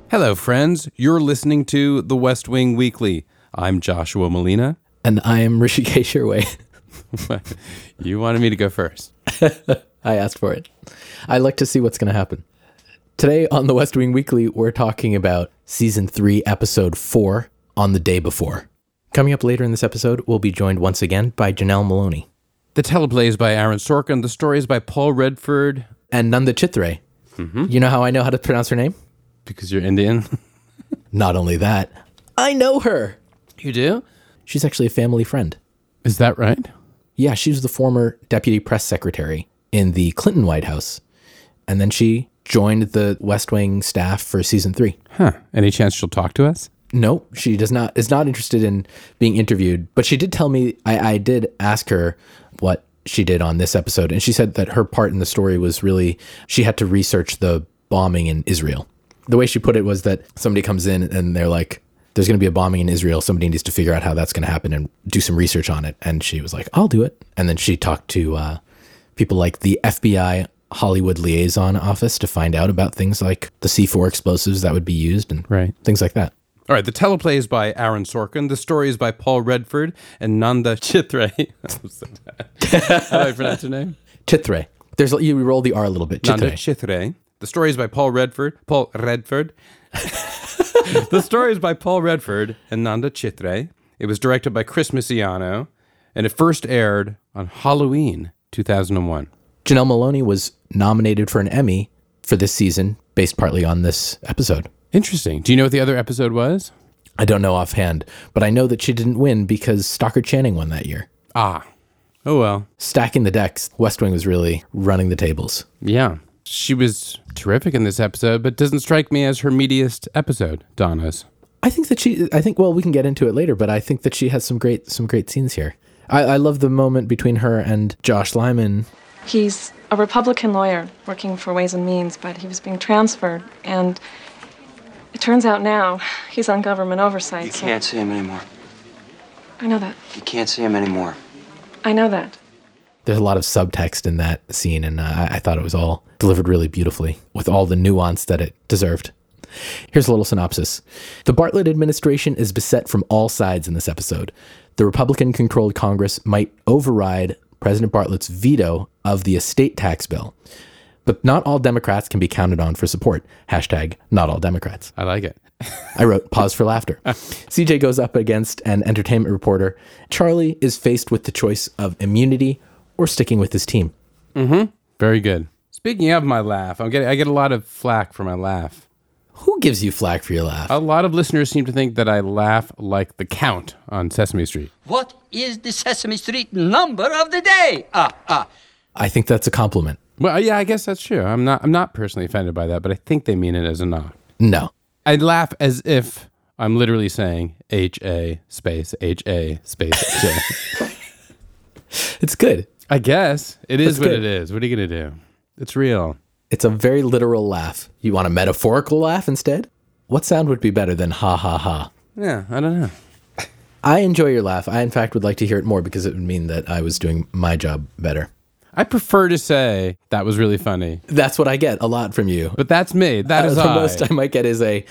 Hello, friends. You're listening to The West Wing Weekly. I'm Joshua Molina. And I am Rishikesh Hirway. You wanted me to go first. I asked for it. I like to see what's going to happen. Today on The West Wing Weekly, we're talking about Season 3, Episode 4, On the Day Before. Coming up later in this episode, we'll be joined once again by Janelle Maloney. The teleplay is by Aaron Sorkin. The story is by Paul Redford. And Nanda Chithre. Mm-hmm. You know how I know how to pronounce her name? Because you're Indian. Not only that, I know her. You do? She's actually a family friend. Is that right? Yeah, she was the former deputy press secretary in the Clinton White House. And then she joined the West Wing staff for Season 3. Huh. Any chance she'll talk to us? No, she is not interested in being interviewed, but she did tell me, I did ask her what she did on this episode, and she said that her part in the story was really, she had to research the bombing in Israel. The way she put it was that somebody comes in and they're like, there's going to be a bombing in Israel. Somebody needs to figure out how that's going to happen and do some research on it. And she was like, I'll do it. And then she talked to people like the FBI Hollywood Liaison Office to find out about things like the C4 explosives that would be used and things like that. All right, the teleplay is by Aaron Sorkin. The story is by Paul Redford and Nanda Chithre. How do I pronounce your name? Chithre. You roll the R a little bit. Chithre. Nanda Chithre. The story is by Paul Redford. The story is by Paul Redford and Nanda Chithre. It was directed by Chris Misiano, and it first aired on Halloween 2001. Janelle Maloney was nominated for an Emmy for this season, based partly on this episode. Interesting. Do you know what the other episode was? I don't know offhand, but I know that she didn't win because Stockard Channing won that year. Ah. Oh, well. Stacking the decks. West Wing was really running the tables. Yeah. She was terrific in this episode, but doesn't strike me as her meatiest episode, Donna's. I think, well, we can get into it later, but I think that she has some great scenes here. I love the moment between her and Josh Lyman. He's a Republican lawyer working for Ways and Means, but he was being transferred, and it turns out now he's on government oversight. You can't see him anymore. I know that. You can't see him anymore. I know that. There's a lot of subtext in that scene, and I thought it was all delivered really beautifully with all the nuance that it deserved. Here's a little synopsis. The Bartlett administration is beset from all sides in this episode. The Republican-controlled Congress might override President Bartlett's veto of the estate tax bill. But not all Democrats can be counted on for support. Hashtag not all Democrats. I like it. I wrote, pause for laughter. CJ goes up against an entertainment reporter. Charlie is faced with the choice of immunity or sticking with his team. Mm-hmm. Very good. Speaking of my laugh, I get a lot of flack for my laugh. Who gives you flack for your laugh? A lot of listeners seem to think that I laugh like the Count on Sesame Street. What is the Sesame Street number of the day? I think that's a compliment. Well, yeah, I guess that's true. I'm not personally offended by that, but I think they mean it as a nod. No. I laugh as if I'm literally saying H-A space H-A space H-A. It's good. I guess. It is That's what good. it is. What are you going to do? It's real. It's a very literal laugh. You want a metaphorical laugh instead? What sound would be better than ha ha ha? Yeah, I don't know. I enjoy your laugh. I, in fact, would like to hear it more because it would mean that I was doing my job better. I prefer to say that was really funny. That's what I get a lot from you. But that's me. That is the I. most I might get is the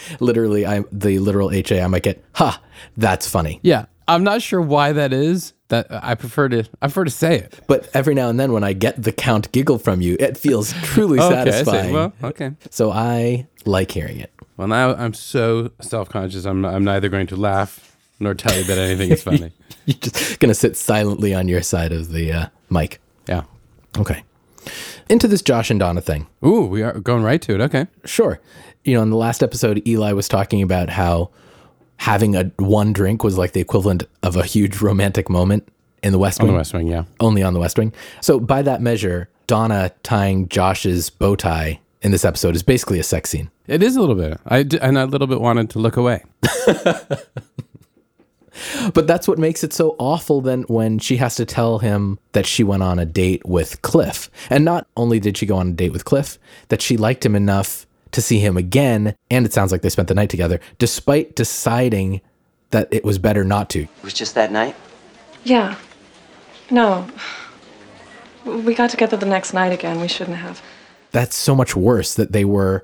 literal HA. I might get, ha, that's funny. Yeah. I'm not sure why that is. That I prefer to say it. But every now and then when I get the Count giggle from you, it feels truly Okay, satisfying. I see. Well, okay. So I like hearing it. Well, now I'm so self-conscious. I'm neither going to laugh nor tell you that anything is funny. You're just going to sit silently on your side of the mic. Yeah. Okay. Into this Josh and Donna thing. Ooh, we are going right to it. Okay. Sure. In the last episode, Eli was talking about how having one drink was like the equivalent of a huge romantic moment in the West Wing. On the West Wing, yeah. Only on the West Wing. So by that measure, Donna tying Josh's bow tie in this episode is basically a sex scene. It is a little bit. And I a little bit wanted to look away. But that's what makes it so awful then when she has to tell him that she went on a date with Cliff. And not only did she go on a date with Cliff, that she liked him enough to see him again, and it sounds like they spent the night together, despite deciding that it was better not to. It was just that night? Yeah. No. We got together the next night again. We shouldn't have. That's so much worse that they were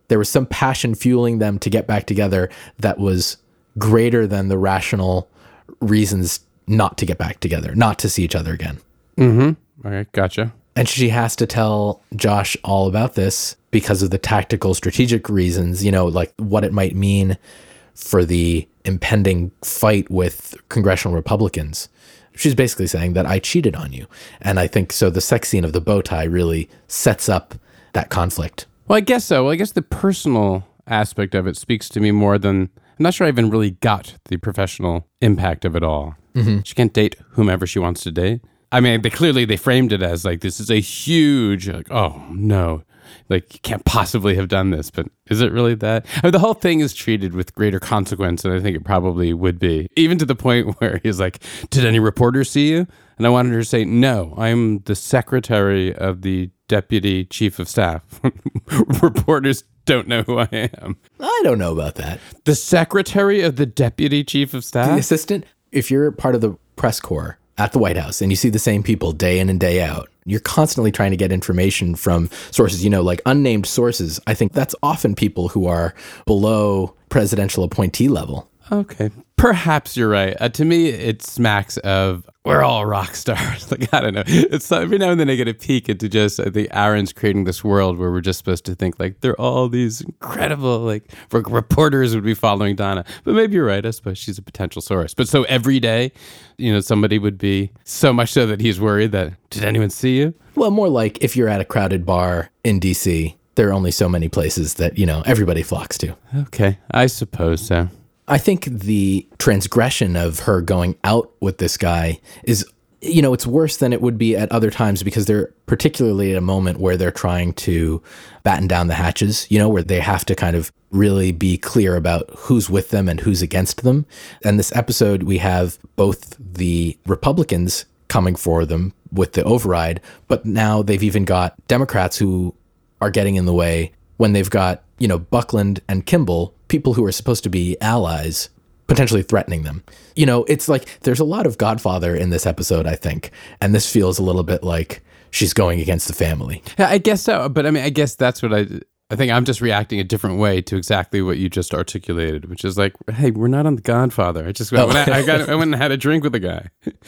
There was some passion fueling them to get back together that was greater than the rational reasons not to get back together, not to see each other again. Mm-hmm. Okay, gotcha. And she has to tell Josh all about this because of the tactical, strategic reasons, like what it might mean for the impending fight with congressional Republicans. She's basically saying that I cheated on you. And I think so the sex scene of the bow tie really sets up that conflict. Well, I guess so. Well, I guess the personal aspect of it speaks to me more than... I'm not sure I even really got the professional impact of it all. Mm-hmm. She can't date whomever she wants to date. I mean, they framed it as like, this is a huge, like, oh no, like you can't possibly have done this, but is it really that? I mean, the whole thing is treated with greater consequence than I think it probably would be, even to the point where he's like, did any reporters see you? And I wanted her to say, no, I'm the secretary of the deputy chief of staff. Reporters don't know who I am. I don't know about that. The secretary of the deputy chief of staff? The assistant? If you're part of the press corps at the White House and you see the same people day in and day out, you're constantly trying to get information from sources, like unnamed sources. I think that's often people who are below presidential appointee level. Okay. Perhaps you're right. To me, it smacks of, we're all rock stars. Like, I don't know. It's every now and then I get a peek into just, I think Aaron's creating this world where we're just supposed to think like they're all these incredible, like reporters would be following Donna. But maybe you're right. I suppose she's a potential source. But so every day, somebody would be so much so that he's worried that, did anyone see you? Well, more like if you're at a crowded bar in DC, there are only so many places that, everybody flocks to. Okay. I suppose so. I think the transgression of her going out with this guy is, it's worse than it would be at other times because they're particularly at a moment where they're trying to batten down the hatches, where they have to kind of really be clear about who's with them and who's against them. And this episode, we have both the Republicans coming for them with the override, but now they've even got Democrats who are getting in the way when they've got, Buckland and Kimball, people who are supposed to be allies, potentially threatening them. It's like there's a lot of Godfather in this episode, I think. And this feels a little bit like she's going against the family. Yeah, I guess so. But I mean, I guess that's what I think I'm just reacting a different way to exactly what you just articulated, which is like, hey, we're not on the Godfather. I went and had a drink with the guy.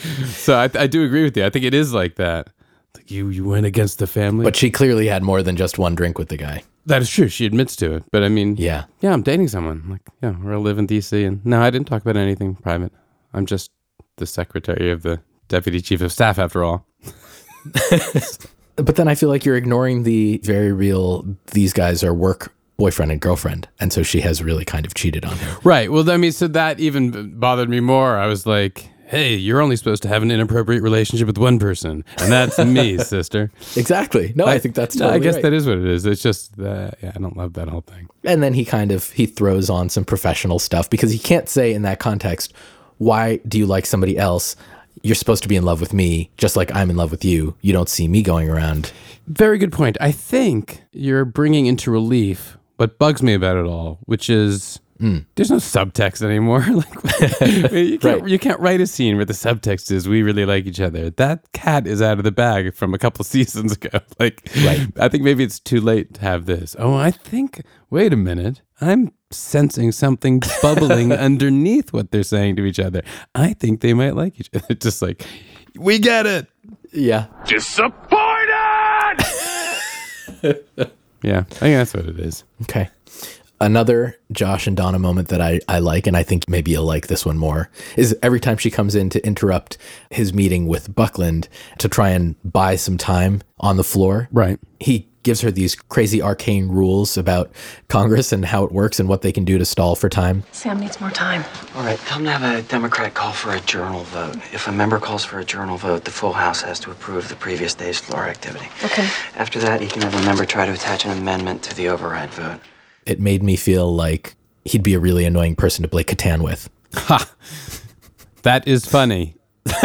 So I do agree with you. I think it is like that. Like you went against the family. But she clearly had more than just one drink with the guy. That is true. She admits to it. But I mean, yeah, I'm dating someone. Like, yeah, we're live in DC. And no, I didn't talk about anything private. I'm just the secretary of the deputy chief of staff after all. But then I feel like you're ignoring the very real, these guys are work boyfriend and girlfriend. And so she has really kind of cheated on him. Right. Well, I mean, so that even bothered me more. I was like, hey, you're only supposed to have an inappropriate relationship with one person, and that's me, sister. Exactly. No, I think that's totally I guess right. that is what it is. It's just that, I don't love that whole thing. And then he throws on some professional stuff because he can't say in that context, why do you like somebody else? You're supposed to be in love with me, just like I'm in love with you. You don't see me going around. Very good point. I think you're bringing into relief what bugs me about it all, which is... There's no subtext anymore. You can't write a scene where the subtext is we really like each other. That cat is out of the bag from a couple seasons ago. Right. I think maybe it's too late to have this. Wait a minute. I'm sensing something bubbling underneath what they're saying to each other. I think they might like each other. Just like, we get it. Yeah. Disappointed! Yeah, I think that's what it is. Okay. Another Josh and Donna moment that I like, and I think maybe you'll like this one more, is every time she comes in to interrupt his meeting with Buckland to try and buy some time on the floor. Right. He gives her these crazy arcane rules about Congress and how it works and what they can do to stall for time. Sam needs more time. All right, tell him to have a Democrat call for a journal vote. If a member calls for a journal vote, the full House has to approve the previous day's floor activity. Okay. After that, he can have a member try to attach an amendment to the override vote. It made me feel like he'd be a really annoying person to play Catan with. Ha! That is funny.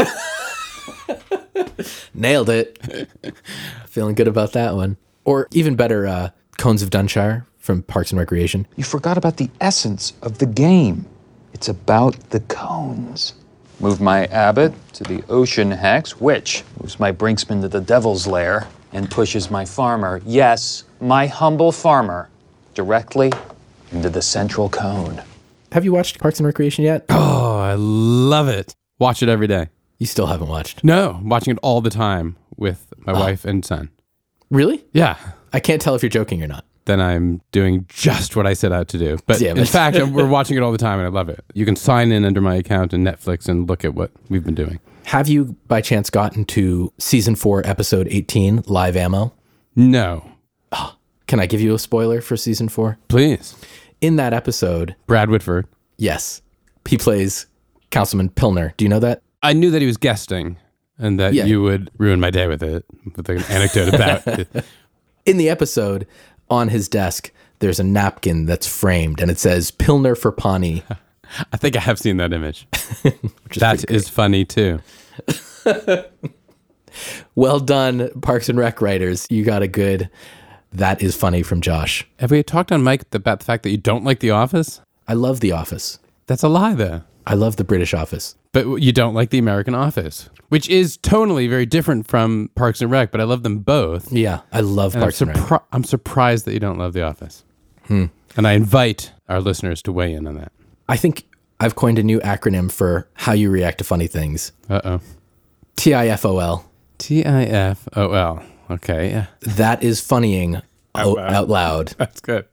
Nailed it. Feeling good about that one. Or even better, Cones of Dunshire from Parks and Recreation. You forgot about the essence of the game. It's about the cones. Move my abbot to the ocean hex, which moves my brinksman to the devil's lair and pushes my farmer, yes, my humble farmer, directly into the central cone. Have you watched Parks and Recreation yet? Oh, I love it. Watch it every day. You still haven't watched. No, I'm watching it all the time with my wife and son. Really? Yeah. I can't tell if you're joking or not. Then I'm doing just what I set out to do. But Damn in it. fact, we're watching it all the time and I love it. You can sign in under my account in Netflix and look at what we've been doing. Have you, by chance, gotten to season 4, episode 18, Live Ammo? No. Can I give you a spoiler for season 4? Please. In that episode, Brad Whitford. yes, he plays Councilman Pilner. Do you know that? I knew that he was guesting and that Yeah. you would ruin my day with it, with an anecdote about it. In the episode, on his desk, there's a napkin that's framed and it says Pilner for Pawnee. I think I have seen that image. Which is That pretty is funny too. great. Well done, Parks and Rec writers. You got a good, that is funny from Josh. Have we talked on mic about the fact that you don't like The Office? I love The Office. That's a lie, though. I love the British Office. But you don't like the American Office, which is tonally very different from Parks and Rec, but I love them both. Yeah, I love And Parks and Rec. I'm surprised that you don't love The Office. And I invite our listeners to weigh in on that. I think I've coined a new acronym for how you react to funny things. Uh-oh. TIFOL. TIFOL. Okay, yeah. That is funnying out loud. That's good.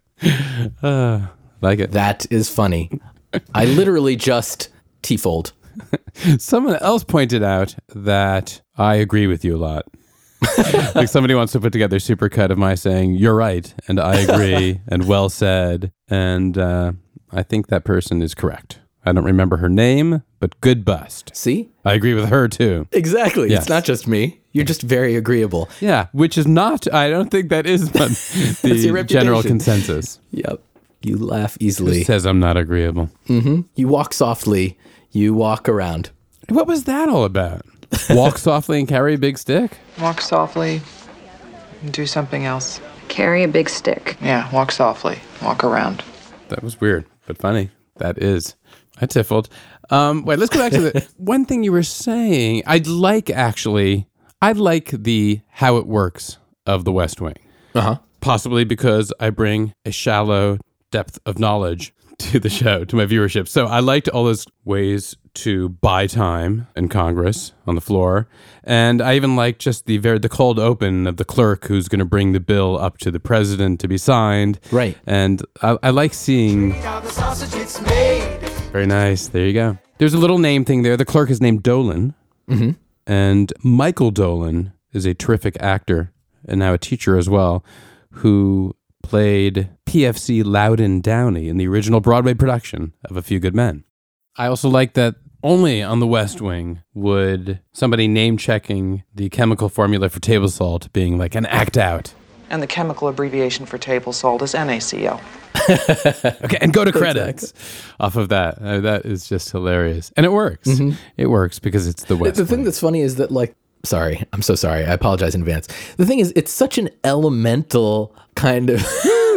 Like it. That is funny. I literally just T-fold. Someone else pointed out that I agree with you a lot. Like somebody wants to put together a supercut of my saying, "You're right," and "I agree," and "well said," and I think that person is correct. I don't remember her name, but good bust. See? I agree with her too. Exactly. Yes. It's not just me. You're just very agreeable. Yeah, which is not, I don't think that is your the reputation. general consensus. Yep. You laugh easily. It says I'm not agreeable. You walk softly. You walk around. What was that all about? Walk softly and carry a big stick? Walk softly and do something else. Carry a big stick. Yeah, walk softly. Walk around. That was weird, but funny. That is. I tiffled. Wait, let's go back to the one thing you were saying. I like the how it works of the West Wing. Uh-huh. Possibly because I bring a shallow depth of knowledge to the show, to my viewership. So I liked all those ways to buy time in Congress on the floor. And I even liked just the cold open of the clerk who's going to bring the bill up to the president to be signed. Right. And I like seeing... Very nice. There you go. There's a little name thing there. The clerk is named Dolan. Mm-hmm. And Michael Dolan is a terrific actor and now a teacher as well, who played PFC Loudon Downey in the original Broadway production of A Few Good Men. I also like that only on the West Wing would somebody name-checking the chemical formula for table salt being like an act out. And the chemical abbreviation for table salt is NaCl. Okay, and go to credits off of that. That is just hilarious. And it works. Mm-hmm. It works because it's the West The thing Wing. that's funny is that, like, sorry, I'm so sorry. I apologize in advance. The thing is, it's such an elemental kind of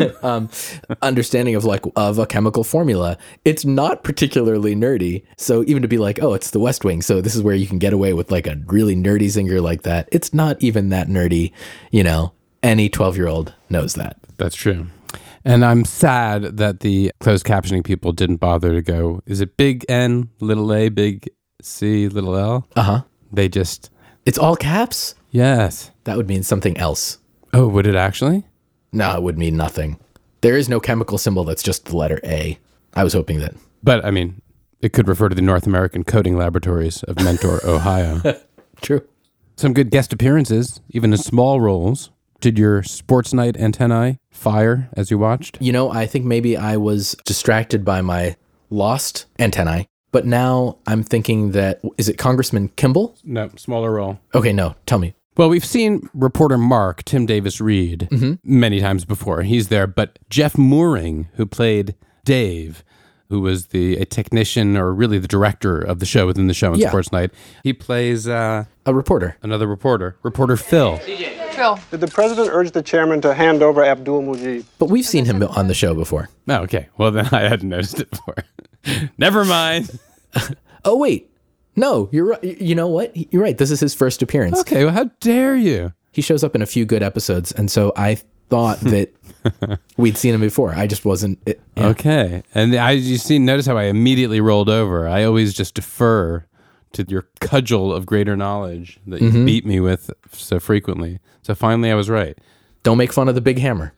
understanding of a chemical formula. It's not particularly nerdy. So even to be like, oh, it's the West Wing, so this is where you can get away with like a really nerdy zinger like that. It's not even that nerdy. You know, any 12-year-old knows that. That's true. And I'm sad that the closed captioning people didn't bother to go, is it big N, little a, big C, little L? Uh-huh. They just, It's all caps? yes. That would mean something else. Oh, would it actually? No, it would mean nothing. There is no chemical symbol that's just the letter A. I was hoping that. But, I mean, it could refer to the North American Coding Laboratories of Mentor, Ohio. True. Some good guest appearances, even in small roles. Did your sports night antennae fire as you watched? You know, I think maybe I was distracted by my lost antennae, but now I'm thinking that, is it Congressman Kimball? No, smaller role. Okay, no, tell me. Well, we've seen reporter Mark, Tim Davis Reed, many times before. He's there. But Jeff Mooring, who played Dave, who was a technician or really the director of the show within the show on Yeah. Sports Night, he plays A reporter. another reporter Phil. Phil. Did the president urge the chairman to hand over Abdul Mujib? But we've seen him on the show before. Oh, okay. Well, then I hadn't noticed it before. Never mind. Oh, wait. No, you're right. You know what? You're right. This is his first appearance. Okay, well, how dare you? He shows up in a few good episodes, and so I thought that We'd seen him before. I just wasn't. Okay. And notice how I immediately rolled over. I always just defer to your cudgel of greater knowledge that you beat me with so frequently. So finally I was right. Don't make fun of the big hammer.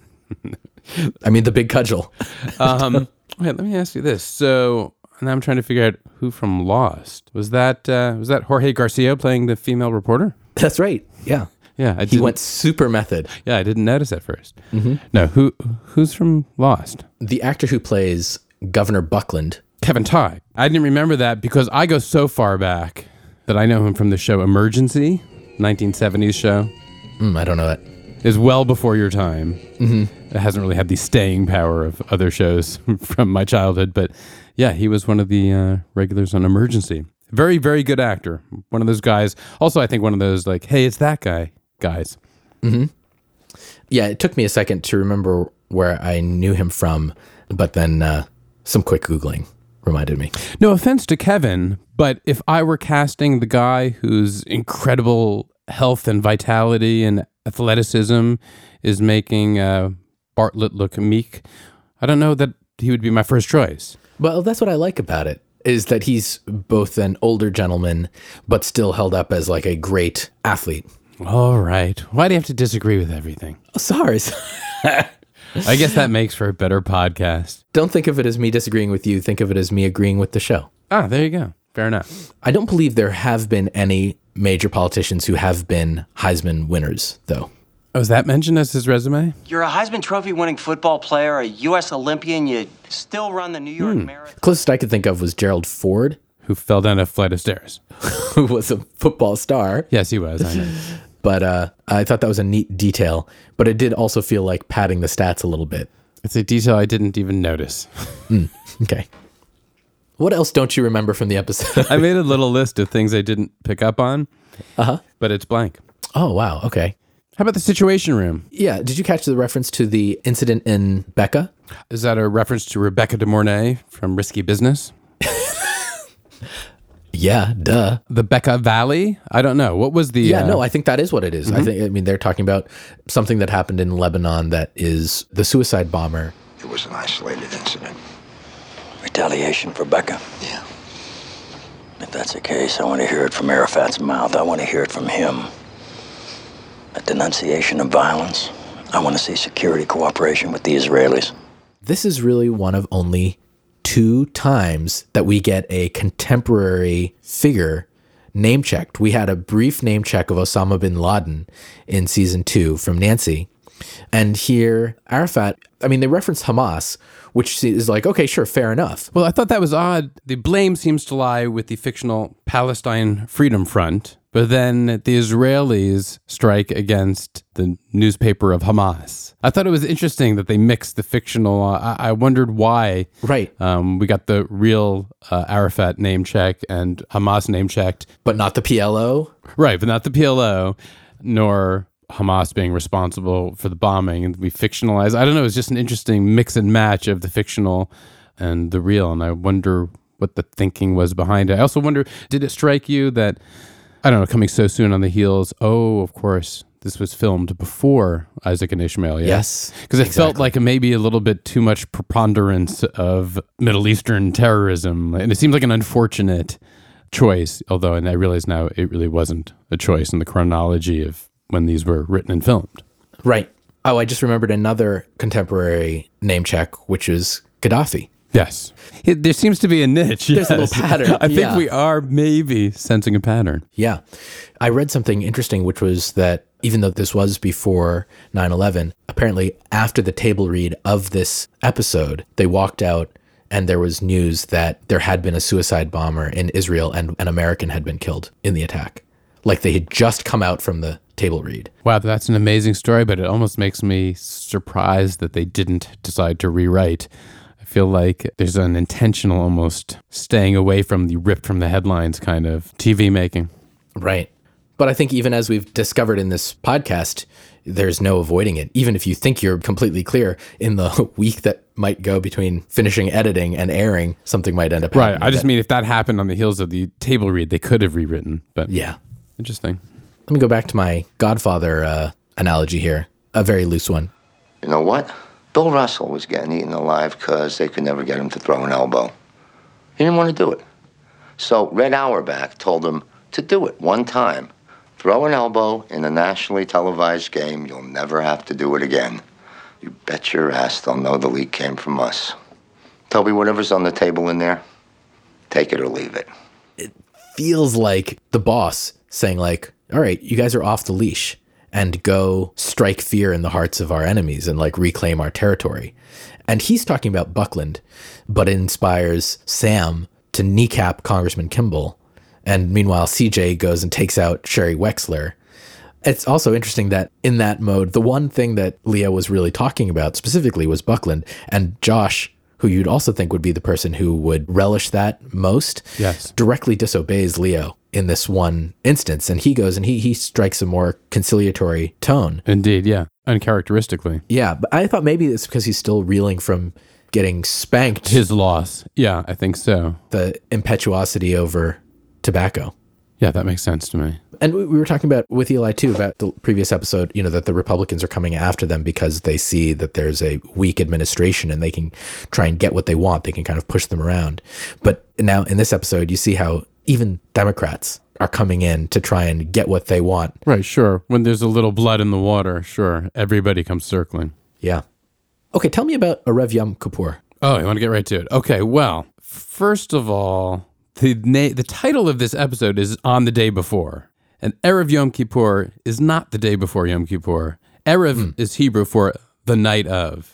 I mean, the big cudgel. Wait, let me ask you this. So now I'm trying to figure out who from Lost. Was that Jorge Garcia playing the female reporter? That's right. Yeah. Yeah. He went super method. Yeah, I didn't notice at first. No, who's from Lost? The actor who plays Governor Buckland. Kevin Tighe. I didn't remember that because I go so far back that I know him from the show Emergency, 1970s show. I don't know that. Is well before your time. It hasn't really had the staying power of other shows from my childhood, but yeah, he was one of the regulars on Emergency. Very, very good actor. One of those guys. Also, I think one of those like, hey, it's that guy guys. Yeah, it took me a second to remember where I knew him from, but then some quick Googling reminded me. No offense to Kevin, but if I were casting the guy whose incredible health and vitality and athleticism is making Bartlett look meek, I don't know that he would be my first choice. Well, that's what I like about it, is that he's both an older gentleman, but still held up as like a great athlete. All right. Why do you have to disagree with everything? Oh, sorry. I guess that makes for a better podcast. Don't think of it as me disagreeing with you. Think of it as me agreeing with the show. Ah, there you go. Fair enough. I don't believe there have been any major politicians who have been Heisman winners, though. Oh, is that mentioned as his resume? You're a Heisman Trophy winning football player, a U.S. Olympian, you still run the New York Marathon. Closest I could think of was Gerald Ford. Who fell down a flight of stairs. Who was a football star. Yes, he was, I know. But I thought that was a neat detail, but it did also feel like padding the stats a little bit. It's a detail I didn't even notice. Okay. What else don't you remember from the episode? I made a little list of things I didn't pick up on, but it's blank. Oh, wow. Okay. How about the Situation Room? Yeah. Did you catch the reference to the incident in Becca? Is that a reference to Rebecca De Mornay from Risky Business? Yeah, duh. The Becca Valley? I don't know. What was the... Yeah, no, I think that is what it is. I mean, they're talking about something that happened in Lebanon that is the suicide bomber. It was an isolated incident. Retaliation for Becca? Yeah. If that's the case, I want to hear it from Arafat's mouth. I want to hear it from him. A denunciation of violence. I want to see security cooperation with the Israelis. This is really one of only 2 times that we get a contemporary figure name checked. We had a brief name check of Osama bin Laden in season 2 from Nancy. And here, Arafat, I mean, they reference Hamas, which is like, okay, sure, fair enough. Well, I thought that was odd. The blame seems to lie with the fictional Palestine Freedom Front, but then the Israelis strike against the newspaper of Hamas. I thought it was interesting that they mixed the fictional. I wondered why. Right. We got the real Arafat name check and Hamas name checked. But not the PLO? Right, but not the PLO, nor Hamas being responsible for the bombing, and we fictionalize. I don't know. It's just an interesting mix and match of the fictional and the real, and I wonder what the thinking was behind it. I also wonder, did it strike you that, I don't know, coming so soon on the heels, oh, of course, this was filmed before Isaac and Ishmael, Yes. Because it felt like maybe a little bit too much preponderance of Middle Eastern terrorism, and it seemed like an unfortunate choice, although, and I realize now it really wasn't a choice in the chronology of when these were written and filmed. Right. Oh, I just remembered another contemporary name check, which is Gaddafi. Yes. There seems to be a niche. There's a little pattern. I think we are maybe sensing a pattern. Yeah. I read something interesting, which was that even though this was before 9/11, apparently after the table read of this episode, they walked out and there was news that there had been a suicide bomber in Israel and an American had been killed in the attack. Like they had just come out from the table read. Wow, that's an amazing story, but it almost makes me surprised that they didn't decide to rewrite. I feel like there's an intentional almost staying away from the ripped from the headlines kind of TV making. Right. But I think even as we've discovered in this podcast, there's no avoiding it. Even if you think you're completely clear, in the week that might go between finishing editing and airing, something might end up happening. Right. I just mean if that happened on the heels of the table read, they could have rewritten. But yeah. Interesting. Let me go back to my Godfather analogy here, a very loose one. You know what? Bill Russell was getting eaten alive because they could never get him to throw an elbow. He didn't want to do it. So Red Auerbach told him to do it one time. Throw an elbow in a nationally televised game, you'll never have to do it again. You bet your ass they'll know the leak came from us. Toby, whatever's on the table in there, take it or leave it. It feels like the boss saying like, all right, you guys are off the leash and go strike fear in the hearts of our enemies and like reclaim our territory. And he's talking about Buckland, but it inspires Sam to kneecap Congressman Kimball. And meanwhile, CJ goes and takes out Sherry Wexler. It's also interesting that in that mode, the one thing that Leo was really talking about specifically was Buckland, and Josh, who you'd also think would be the person who would relish that most, yes, directly disobeys Leo in this one instance. And he goes and he strikes a more conciliatory tone. Indeed, yeah. Uncharacteristically. Yeah, but I thought maybe it's because he's still reeling from getting spanked. His loss. Yeah, I think so. The impetuosity over tobacco. Yeah, that makes sense to me. And we were talking about with Eli too, about the previous episode, you know, that the Republicans are coming after them because they see that there's a weak administration and they can try and get what they want. They can kind of push them around. But now in this episode, you see how even Democrats are coming in to try and get what they want. Right, sure. When there's a little blood in the water, sure, everybody comes circling. Yeah. Okay, tell me about Erev Yom Kippur. Oh, you want to get right to it? Okay, well, first of all, the title of this episode is On the Day Before. And Erev Yom Kippur is not the day before Yom Kippur. Erev is Hebrew for the night of.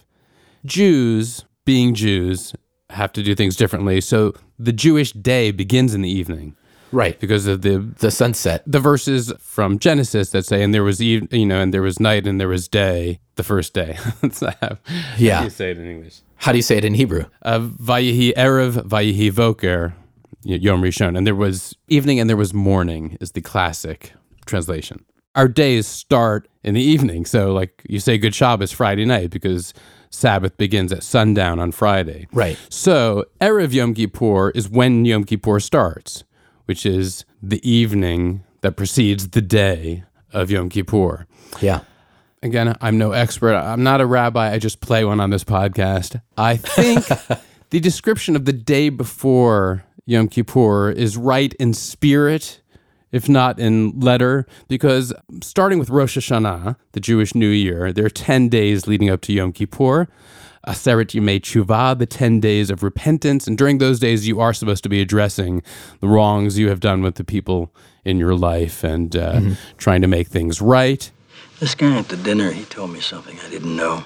Jews, being Jews, have to do things differently. So the Jewish day begins in the evening. Right. Because of the sunset. The verses from Genesis that say, and there was and there was night and there was day, the first day. How do you say it in English? How do you say it in Hebrew? Vayehi Erev, Vayehi Voker, Yom Rishon. And there was evening and there was morning is the classic translation. Our days start in the evening. So like you say Good Shabbos Friday night because Sabbath begins at sundown on Friday. Right. So Erev Yom Kippur is when Yom Kippur starts, which is the evening that precedes the day of Yom Kippur. Yeah. Again, I'm no expert. I'm not a rabbi. I just play one on this podcast. I think the description of the day before Yom Kippur is right in spirit, if not in letter, because starting with Rosh Hashanah, the Jewish New Year, there are 10 days leading up to Yom Kippur. Aseret Yemei Tshuva, the 10 days of repentance. And during those days, you are supposed to be addressing the wrongs you have done with the people in your life and trying to make things right. This guy at the dinner, he told me something I didn't know.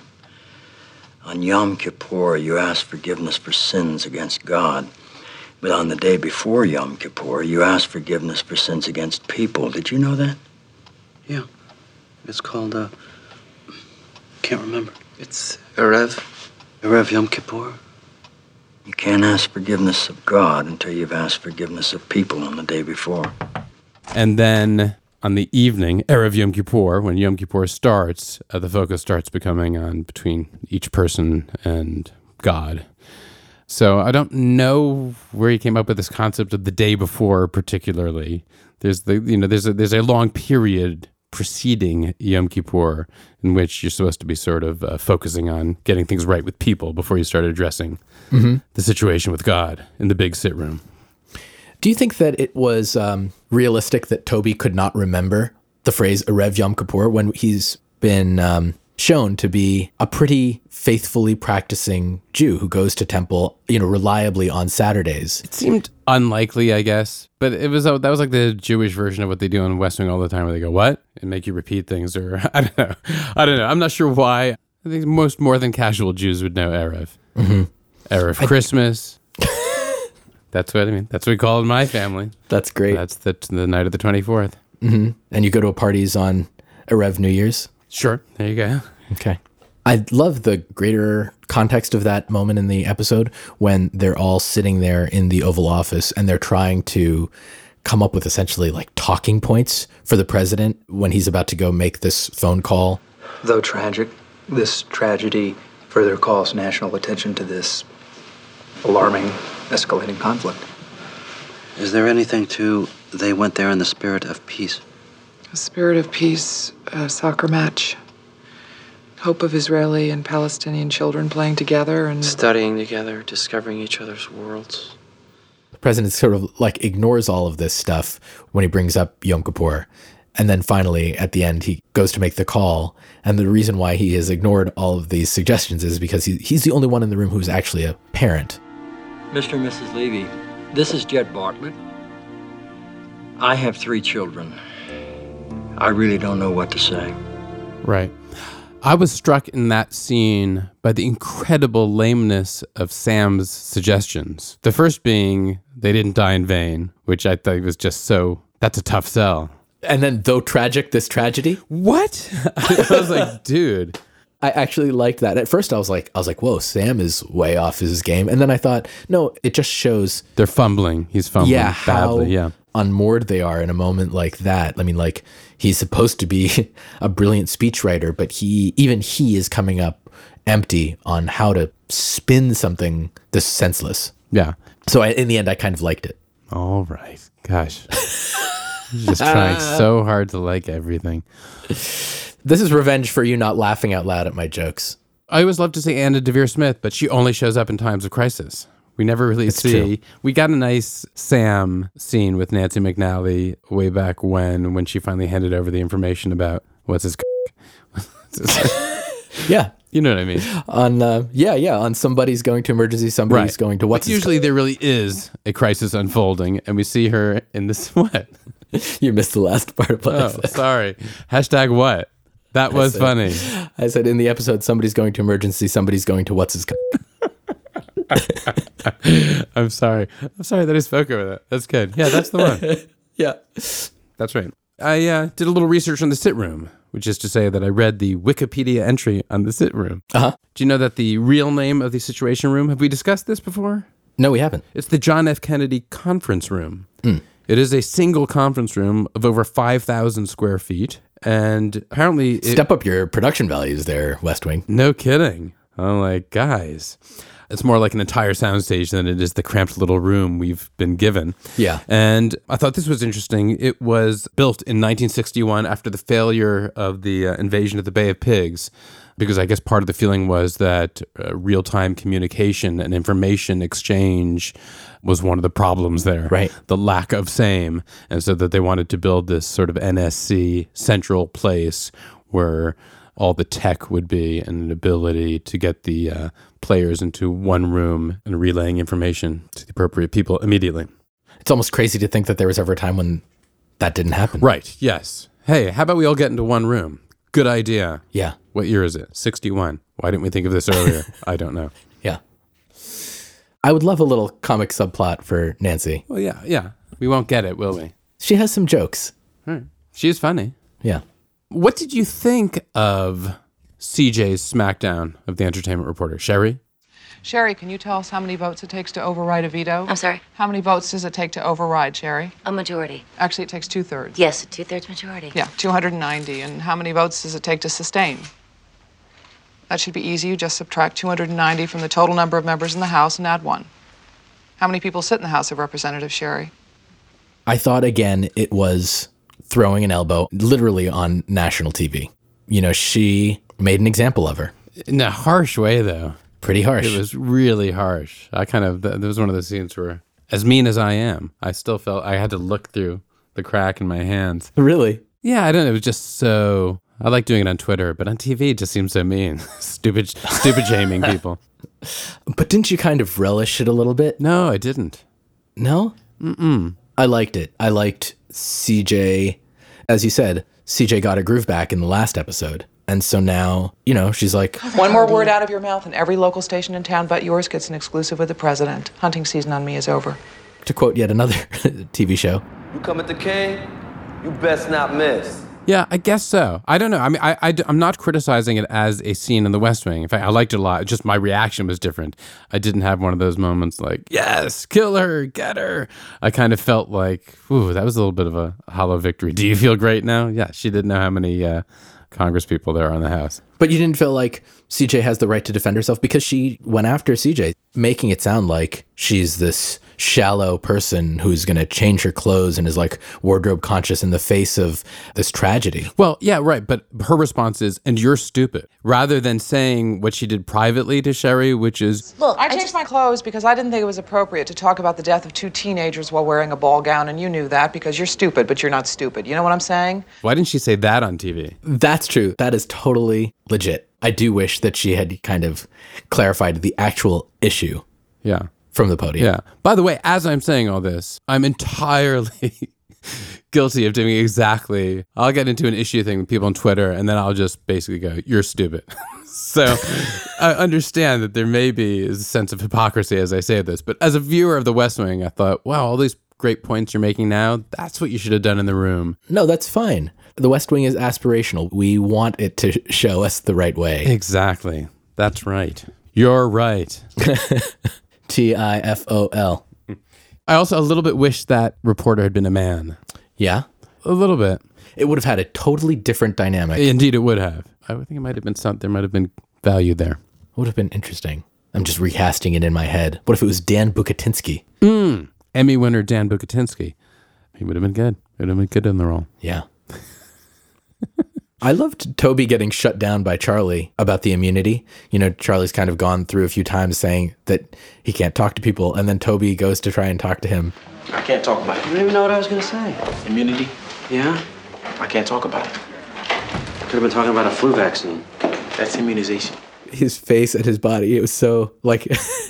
On Yom Kippur, you ask forgiveness for sins against God. But on the day before Yom Kippur, you ask forgiveness for sins against people. Did you know that? Yeah. It's called, can't remember. It's Erev Yom Kippur. You can't ask forgiveness of God until you've asked forgiveness of people on the day before. And then on the evening, Erev Yom Kippur, when Yom Kippur starts, the focus starts becoming on between each person and God. So I don't know where he came up with this concept of the day before particularly. There's there's a long period preceding Yom Kippur in which you're supposed to be sort of focusing on getting things right with people before you start addressing the situation with God in the big sit room. Do you think that it was realistic that Toby could not remember the phrase Erev Yom Kippur when he's been shown to be a pretty faithfully practicing Jew who goes to temple, reliably on Saturdays? It seemed unlikely, I guess, but that was like the Jewish version of what they do in West Wing all the time, where they go, "What?" and make you repeat things, or I don't know. I'm not sure why. I think most more than casual Jews would know Erev. Erev Christmas. That's what I mean. That's what we call it in my family. That's great. That's the night of the 24th. And you go to parties on Erev New Year's? Sure. There you go. Okay. I love the greater context of that moment in the episode when they're all sitting there in the Oval Office and they're trying to come up with essentially like talking points for the president when he's about to go make this phone call. Though tragic, this tragedy further calls national attention to this alarming, escalating conflict. Is there anything to they went there in the spirit of peace? A spirit of peace, a soccer match. Hope of Israeli and Palestinian children playing together and studying together, discovering each other's worlds. The president sort of like ignores all of this stuff when he brings up Yom Kippur. And then finally, at the end, he goes to make the call. And the reason why he has ignored all of these suggestions is because he's the only one in the room who's actually a parent. Mr. and Mrs. Levy, this is Jet Bartlett. I have 3 children. I really don't know what to say. Right. I was struck in that scene by the incredible lameness of Sam's suggestions. The first being, they didn't die in vain, which I thought was just so, that's a tough sell. And then, though tragic, this tragedy? What? I was like, dude. I actually liked that. At first, I was like, whoa, Sam is way off his game. And then I thought, no, it just shows... They're fumbling. He's fumbling badly, how unmoored they are in a moment like that. I mean, like, he's supposed to be a brilliant speechwriter, but even he is coming up empty on how to spin something this senseless. Yeah. So in the end, I kind of liked it. All right. Gosh. Just trying so hard to like everything. This is revenge for you not laughing out loud at my jokes. I always love to see Anna Devere Smith, but she only shows up in times of crisis. We never really see. True. We got a nice Sam scene with Nancy McNally way back when she finally handed over the information about what's his. Yeah. You know what I mean? On somebody's going to emergency, somebody's going to what's his. Usually there really is a crisis unfolding, and we see her in this what? You missed the last part of what I said. Sorry. Hashtag what? That was funny. I said in the episode, somebody's going to emergency, somebody's going to what's his. I'm sorry. I'm sorry that I spoke over that. That's good. Yeah, that's the one. Yeah. That's right. I did a little research on the sit room, which is to say that I read the Wikipedia entry on the sit room. Uh-huh. Do you know that the real name of the Situation Room, have we discussed this before? No, we haven't. It's the John F. Kennedy Conference Room. Mm. It is a single conference room of over 5,000 square feet. And apparently... Step up your production values there, West Wing. No kidding. I'm like, guys... It's more like an entire soundstage than it is the cramped little room we've been given. Yeah. And I thought this was interesting. It was built in 1961 after the failure of the invasion of the Bay of Pigs, because I guess part of the feeling was that real-time communication and information exchange was one of the problems there. Right. The lack of same. And so that they wanted to build this sort of NSC central place where all the tech would be and an ability to get the players into one room and relaying information to the appropriate people immediately. It's almost crazy to think that there was ever a time when that didn't happen. Right, yes. Hey, how about we all get into one room? Good idea. Yeah. What year is it? 61. Why didn't we think of this earlier? I don't know. Yeah. I would love a little comic subplot for Nancy. Well, yeah. We won't get it, will we? She has some jokes. Right. She's funny. Yeah. What did you think of CJ's smackdown of the entertainment reporter? Sherry? Sherry, can you tell us how many votes it takes to override a veto? I'm sorry? How many votes does it take to override, Sherry? A majority. Actually, it takes 2/3. Yes, a 2/3 majority. Yeah, 290. And how many votes does it take to sustain? That should be easy. You just subtract 290 from the total number of members in the House and add 1. How many people sit in the House of Representatives, Sherry? I thought, again, it was throwing an elbow literally on national TV. You know, she made an example of her. In a harsh way, though. Pretty harsh. It was really harsh. There was one of those scenes where, as mean as I am, I still felt I had to look through the crack in my hands. Really? Yeah, I don't know. It was just so... I like doing it on Twitter, but on TV it just seems so mean. stupid shaming people. But didn't you kind of relish it a little bit? No, I didn't. No? Mm-mm. I liked it. I liked CJ. As you said, CJ got a groove back in the last episode. And so now, you know, she's like... One more word out of your mouth and every local station in town but yours gets an exclusive with the president. Hunting season on me is over. To quote yet another TV show. You come at the king, you best not miss. Yeah, I guess so. I don't know. I mean, I'm not criticizing it as a scene in the West Wing. In fact, I liked it a lot. Just my reaction was different. I didn't have one of those moments like, yes, kill her, get her. I kind of felt like, ooh, that was a little bit of a hollow victory. Do you feel great now? Yeah, she didn't know how many Congress people there on the House. But you didn't feel like CJ has the right to defend herself because she went after CJ, making it sound like she's this shallow person who's going to change her clothes and is like wardrobe conscious in the face of this tragedy. Well, yeah, right. But her response is, and you're stupid, rather than saying what she did privately to Sherry, which is, Look, I changed my clothes because I didn't think it was appropriate to talk about the death of 2 teenagers while wearing a ball gown, and you knew that because you're stupid, but you're not stupid. You know what I'm saying? why didn't she say that on TV? That's true. That is totally legit. I do wish that she had kind of clarified the actual issue. Yeah. From the podium. Yeah. By the way, as I'm saying all this, I'm entirely guilty of doing exactly. I'll get into an issue thing with people on Twitter, and then I'll just basically go, "You're stupid." So I understand that there may be a sense of hypocrisy as I say this, but as a viewer of The West Wing, I thought, wow, all these great points you're making now, that's what you should have done in the room. No, that's fine. The West Wing is aspirational. We want it to show us the right way. Exactly. That's right. You're right. TIFOL. I also a little bit wish that reporter had been a man. Yeah? A little bit. It would have had a totally different dynamic. Indeed, it would have. I would think it might have been something. There might have been value there. It would have been interesting. I'm just recasting it in my head. What if it was Dan Bukatinsky? Emmy winner Dan Bukatinsky. He would have been good. He would have been good in the role. Yeah. I loved Toby getting shut down by Charlie about the immunity. You know, Charlie's kind of gone through a few times saying that he can't talk to people, and then Toby goes to try and talk to him. I can't talk about it. You don't even know what I was going to say. Immunity? Yeah? I can't talk about it. Could have been talking about a flu vaccine. That's immunization. His face and his body, it was so like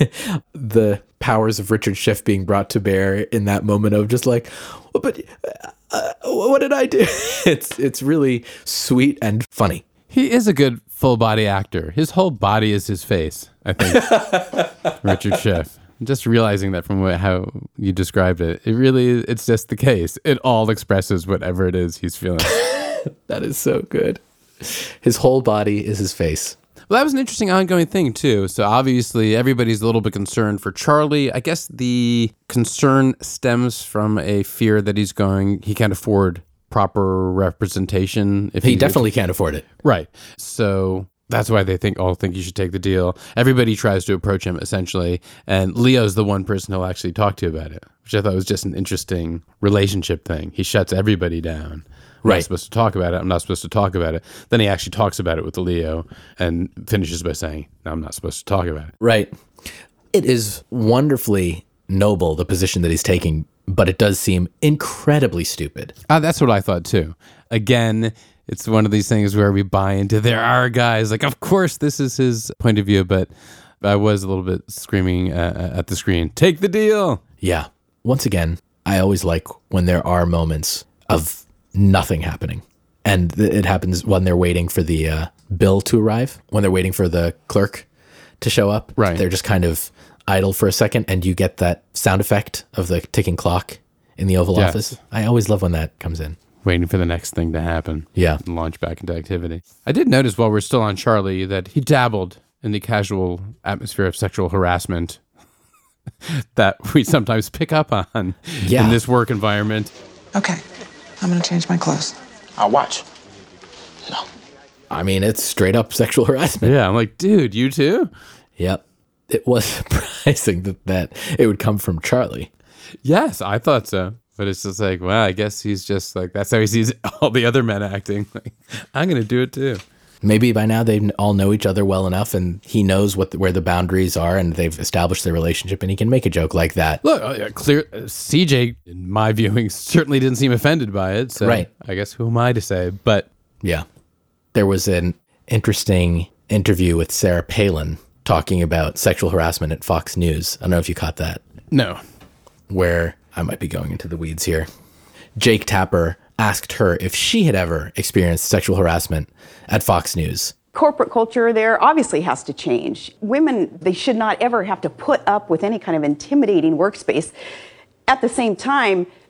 the powers of Richard Schiff being brought to bear in that moment of just like, but what did I do? It's really sweet and funny. He is a good full body actor. His whole body is his face, I think. Richard Schiff. Just realizing that from how you described it, it's just the case. It all expresses whatever it is he's feeling. That is so good. His whole body is his face. Well, that was an interesting ongoing thing, too. So obviously, everybody's a little bit concerned for Charlie. I guess the concern stems from a fear that he can't afford proper representation. He definitely can't afford it. Right. So that's why they think you should take the deal. Everybody tries to approach him, essentially. And Leo's the one person who'll actually talk to you about it, which I thought was just an interesting relationship thing. He shuts everybody down. I'm not supposed to talk about it. I'm not supposed to talk about it. Then he actually talks about it with Leo and finishes by saying, no, I'm not supposed to talk about it. Right. It is wonderfully noble, the position that he's taking, but it does seem incredibly stupid. That's what I thought, too. Again, it's one of these things where we buy into there are guys like, of course, this is his point of view, but I was a little bit screaming at the screen, take the deal. Yeah. Once again, I always like when there are moments of nothing happening. And it happens when they're waiting for the bill to arrive, when they're waiting for the clerk to show up. Right. They're just kind of idle for a second, and you get that sound effect of the ticking clock in the Oval Office. I always love when that comes in. Waiting for the next thing to happen. Yeah. And launch back into activity. I did notice while we're still on Charlie that he dabbled in the casual atmosphere of sexual harassment that we sometimes pick up on in this work environment. Okay, I'm going to change my clothes. I'll watch. No. I mean, it's straight up sexual harassment. Yeah, I'm like, dude, you too? Yep. It was surprising that it would come from Charlie. Yes, I thought so. But it's just like, well, I guess he's just like, that's how he sees all the other men acting. Like, I'm going to do it too. Maybe by now they all know each other well enough, and he knows where the boundaries are, and they've established their relationship, and he can make a joke like that. Look, CJ, in my viewing, certainly didn't seem offended by it. So right. I guess who am I to say? But yeah, there was an interesting interview with Sarah Palin talking about sexual harassment at Fox News. I don't know if you caught that. No. Where I might be going into the weeds here. Jake Tapper asked her if she had ever experienced sexual harassment at Fox News. Corporate culture there obviously has to change. Women, they should not ever have to put up with any kind of intimidating workspace. At the same time,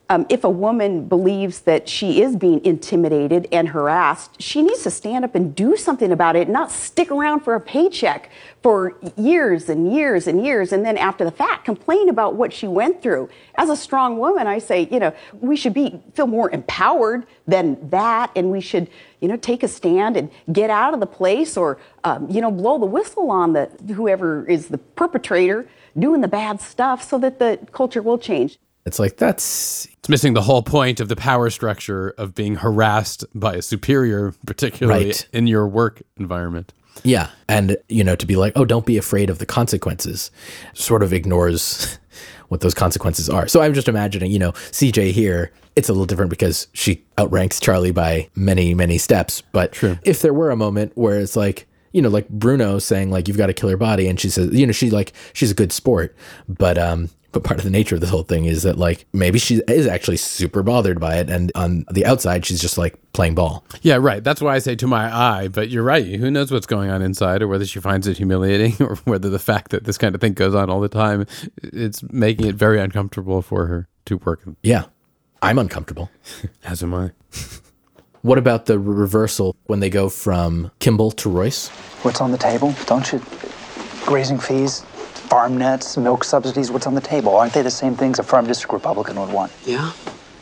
If a woman believes that she is being intimidated and harassed, she needs to stand up and do something about it, not stick around for a paycheck for years and years and years, and then after the fact, complain about what she went through. As a strong woman, I say, we should feel more empowered than that, and we should, take a stand and get out of the place or, blow the whistle on whoever is the perpetrator doing the bad stuff so that the culture will change. It's like it's missing the whole point of the power structure of being harassed by a superior, particularly in your work environment. Yeah. And, to be like, oh, don't be afraid of the consequences, sort of ignores what those consequences are. So I'm just imagining, CJ here, it's a little different because she outranks Charlie by many, many steps. But if there were a moment where it's like, like Bruno saying, like, you've got to kill her body. And she says, she's a good sport. But part of the nature of this whole thing is that, like, maybe she is actually super bothered by it. And on the outside, she's just, like, playing ball. Yeah, right. That's why I say to my eye. But you're right. Who knows what's going on inside, or whether she finds it humiliating, or whether the fact that this kind of thing goes on all the time, it's making it very uncomfortable for her to work. Yeah. I'm uncomfortable. As am I. What about the reversal when they go from Kimball to Royce? What's on the table? Don't you? Grazing fees? Farm nets, milk subsidies, what's on the table? Aren't they the same things a farm district Republican would want? Yeah?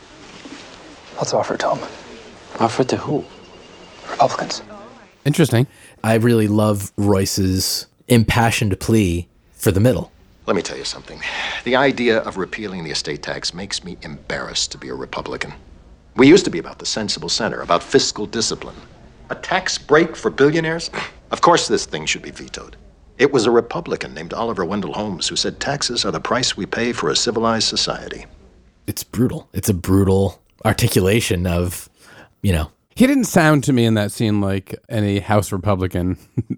Let's offer it to them. Offer it to who? Republicans. Interesting. I really love Royce's impassioned plea for the middle. Let me tell you something. The idea of repealing the estate tax makes me embarrassed to be a Republican. We used to be about the sensible center, about fiscal discipline. A tax break for billionaires? Of course this thing should be vetoed. It was a Republican named Oliver Wendell Holmes who said taxes are the price we pay for a civilized society. It's brutal. It's a brutal articulation of, He didn't sound to me in that scene like any House Republican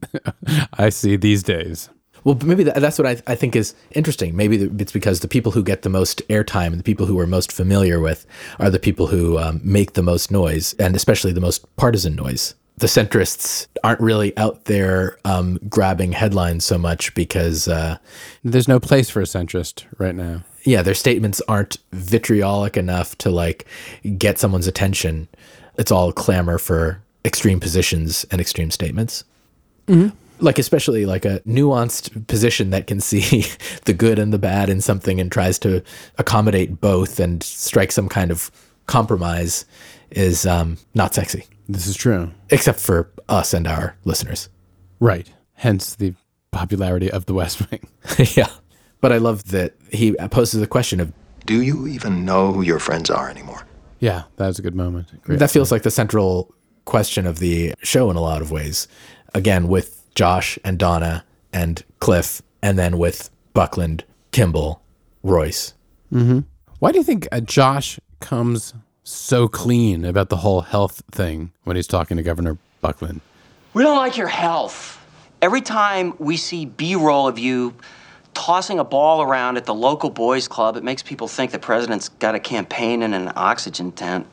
I see these days. Well, maybe that's what I think is interesting. Maybe it's because the people who get the most airtime and the people who we're most familiar with are the people who make the most noise, and especially the most partisan noise. The centrists aren't really out there grabbing headlines so much because there's no place for a centrist right now. Yeah, their statements aren't vitriolic enough to like get someone's attention. It's all clamor for extreme positions and extreme statements. Mm-hmm. Like especially like a nuanced position that can see the good and the bad in something and tries to accommodate both and strike some kind of compromise is not sexy. This is true. Except for us and our listeners. Right. Hence the popularity of the West Wing. Yeah. But I love that he poses the question of, do you even know who your friends are anymore? Yeah, that was a good moment. Great. That feels like the central question of the show in a lot of ways. Again, with Josh and Donna and Cliff, and then with Buckland, Kimball, Royce. Mm-hmm. Why do you think Josh comes so clean about the whole health thing when he's talking to Governor Buckland? We don't like your health. Every time we see B-roll of you tossing a ball around at the local boys club, it makes people think the president's got a campaign in an oxygen tent.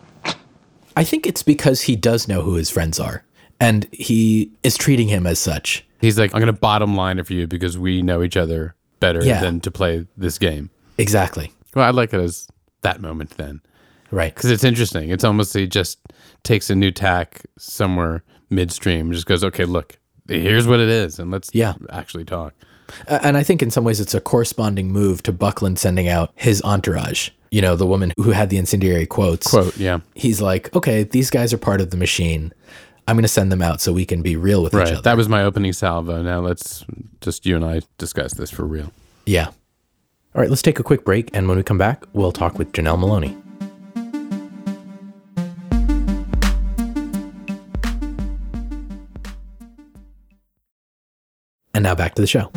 I think it's because he does know who his friends are, and he is treating him as such. He's like, I'm going to bottom line it for you because we know each other better than to play this game. Exactly. Well, I like it as that moment then. Right. Because it's interesting. It's almost he just takes a new tack somewhere midstream, just goes, okay, look, here's what it is, and let's actually talk. And I think in some ways it's a corresponding move to Buckland sending out his entourage. You know, the woman who had the incendiary quotes. Yeah. He's like, okay, these guys are part of the machine. I'm going to send them out so we can be real with each other. That was my opening salvo. Now let's just you and I discuss this for real. Yeah. All right, let's take a quick break. And when we come back, we'll talk with Janelle Maloney. And now back to the show.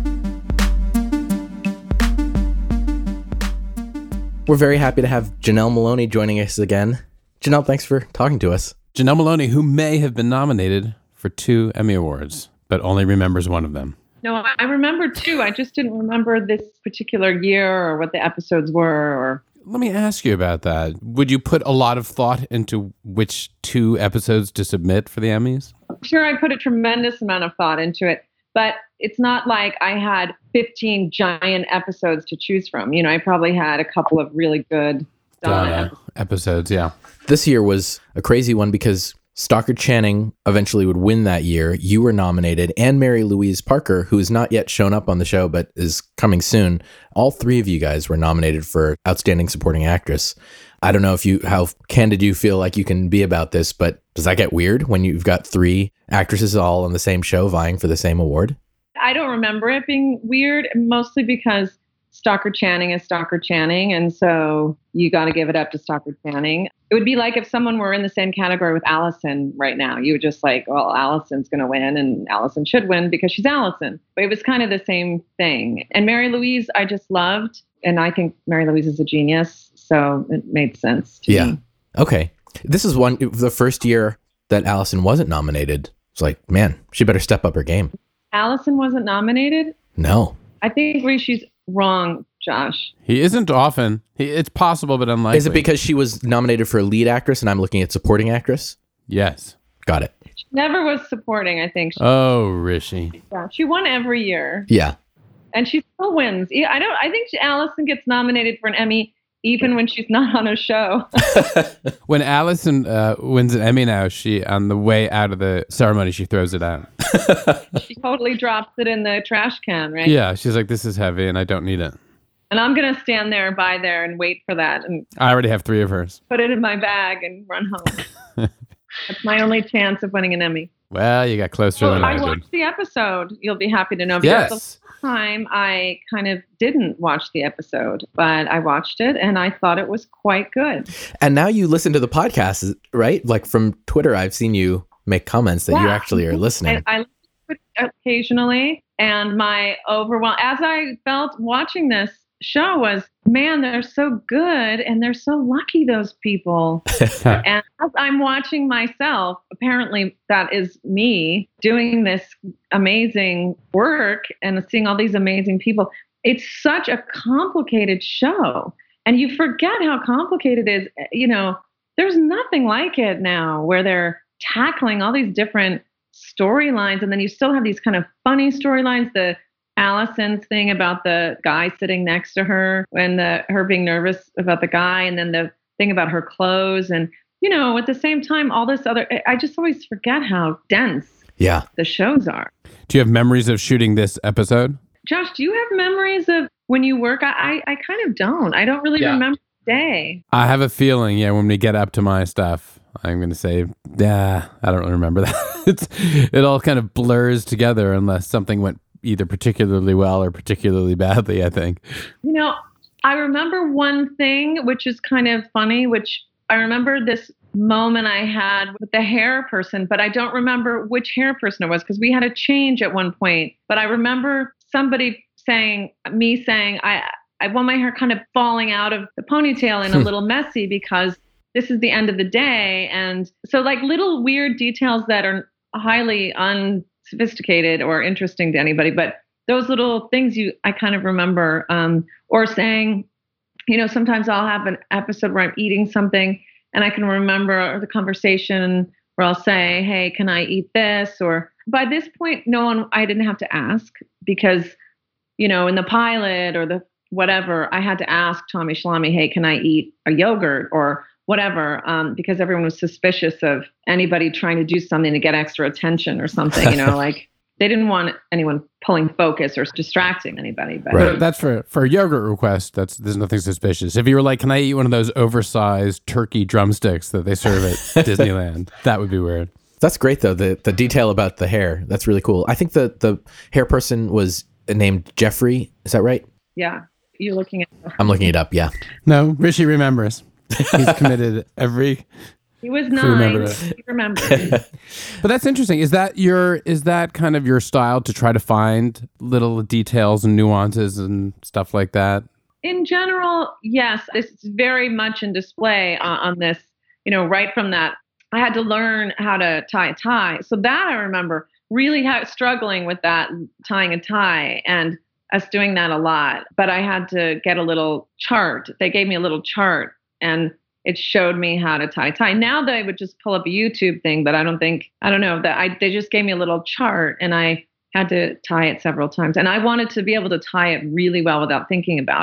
We're very happy to have Janelle Maloney joining us again. Janelle, thanks for talking to us. Janelle Maloney, who may have been nominated for 2 Emmy Awards, but only remembers one of them. No, I remember 2. I just didn't remember this particular year or what the episodes were. Or let me ask you about that. Would you put a lot of thought into which 2 episodes to submit for the Emmys? Sure, I put a tremendous amount of thought into it. But it's not like I had 15 giant episodes to choose from. You know, I probably had a couple of really good Donna episodes, yeah. This year was a crazy one because Stockard Channing eventually would win that year. You were nominated, and Mary Louise Parker, who has not yet shown up on the show but is coming soon. All three of you guys were nominated for Outstanding Supporting Actress. I don't know how candid you feel like you can be about this, but does that get weird when you've got three actresses all on the same show vying for the same award? I don't remember it being weird, mostly because Stockard Channing is Stockard Channing, and so you got to give it up to Stockard Channing. It would be like if someone were in the same category with Allison right now. You would just like, well, Allison's going to win, and Allison should win because she's Allison. But it was kind of the same thing. And Mary Louise, I just loved, and I think Mary Louise is a genius, so it made sense to me. Okay. This is the first year that Allison wasn't nominated. It's like, man, she better step up her game. Allison wasn't nominated? No. I think she's wrong, Josh. He isn't often. It's possible, but unlikely. Is it because she was nominated for lead actress and I'm looking at supporting actress? Yes. Got it. She never was supporting, I think. Oh, Rishi. Yeah, she won every year. Yeah. And she still wins. I think Allison gets nominated for an Emmy even when she's not on a show. When Allison wins an Emmy now, she, on the way out of the ceremony, she throws it out. She totally drops it in the trash can, right? Yeah, she's like, this is heavy and I don't need it. And I'm going to stand there by there and wait for that and I already have 3 of hers. put it in my bag and run home. That's my only chance of winning an Emmy. Well, you got closer than I did. watched the episode. You'll be happy to know. Yes. Because the time I kind of didn't watch the episode, but I watched it and I thought it was quite good. And now you listen to the podcast, right? Like from Twitter, I've seen you make comments that you actually are listening. I listen to it occasionally, and my overwhelm, as I felt watching this show, was, man, they're so good and they're so lucky, those people. And as I'm watching myself, apparently that is me doing this amazing work and seeing all these amazing people. It's such a complicated show, and you forget how complicated it is. You know, there's nothing like it now where they're tackling all these different storylines, and then you still have these kind of funny storylines. The Allison's thing about the guy sitting next to her, and her being nervous about the guy, and then the thing about her clothes, and you know, at the same time, all this other. I just always forget how dense the shows are. Do you have memories of shooting this episode? Josh, do you have memories of when you work? I kind of don't. I don't really remember the day. I have a feeling, when we get up to my stuff, I'm going to say, I don't really remember that. It all kind of blurs together unless something went either particularly well or particularly badly, I think. You know, I remember one thing, which is kind of funny, which I remember this moment I had with the hair person, but I don't remember which hair person it was because we had a change at one point. But I remember somebody saying, I want my hair kind of falling out of the ponytail and a little messy because this is the end of the day. And so like little weird details that are highly unsophisticated or interesting to anybody, but those little things I kind of remember, or saying, you know, sometimes I'll have an episode where I'm eating something and I can remember the conversation where I'll say, hey, can I eat this? Or by this point, I didn't have to ask because, you know, in the pilot or the whatever, I had to ask Tommy Shalami, hey, can I eat a yogurt or whatever? Because everyone was suspicious of anybody trying to do something to get extra attention or something, you know, like they didn't want anyone pulling focus or distracting anybody. But that's for a yogurt request. There's nothing suspicious. If you were like, can I eat one of those oversized turkey drumsticks that they serve at Disneyland? That would be weird. That's great though. The detail about the hair. That's really cool. I think the hair person was named Jeffrey. Is that right? Yeah. You're looking at I'm looking it up. Yeah. No, Rishi remembers. He's committed every. He was 9. He remembered. But that's interesting. Is that kind of your style to try to find little details and nuances and stuff like that? In general, yes. This is very much in display on this. You know, right from that, I had to learn how to tie a tie. So that I remember really struggling with that, tying a tie, and us doing that a lot. But I had to get a little chart. They gave me a little chart, and it showed me how to tie a tie. Now they would just pull up a YouTube thing, but they just gave me a little chart, and I had to tie it several times. And I wanted to be able to tie it really well without thinking about it.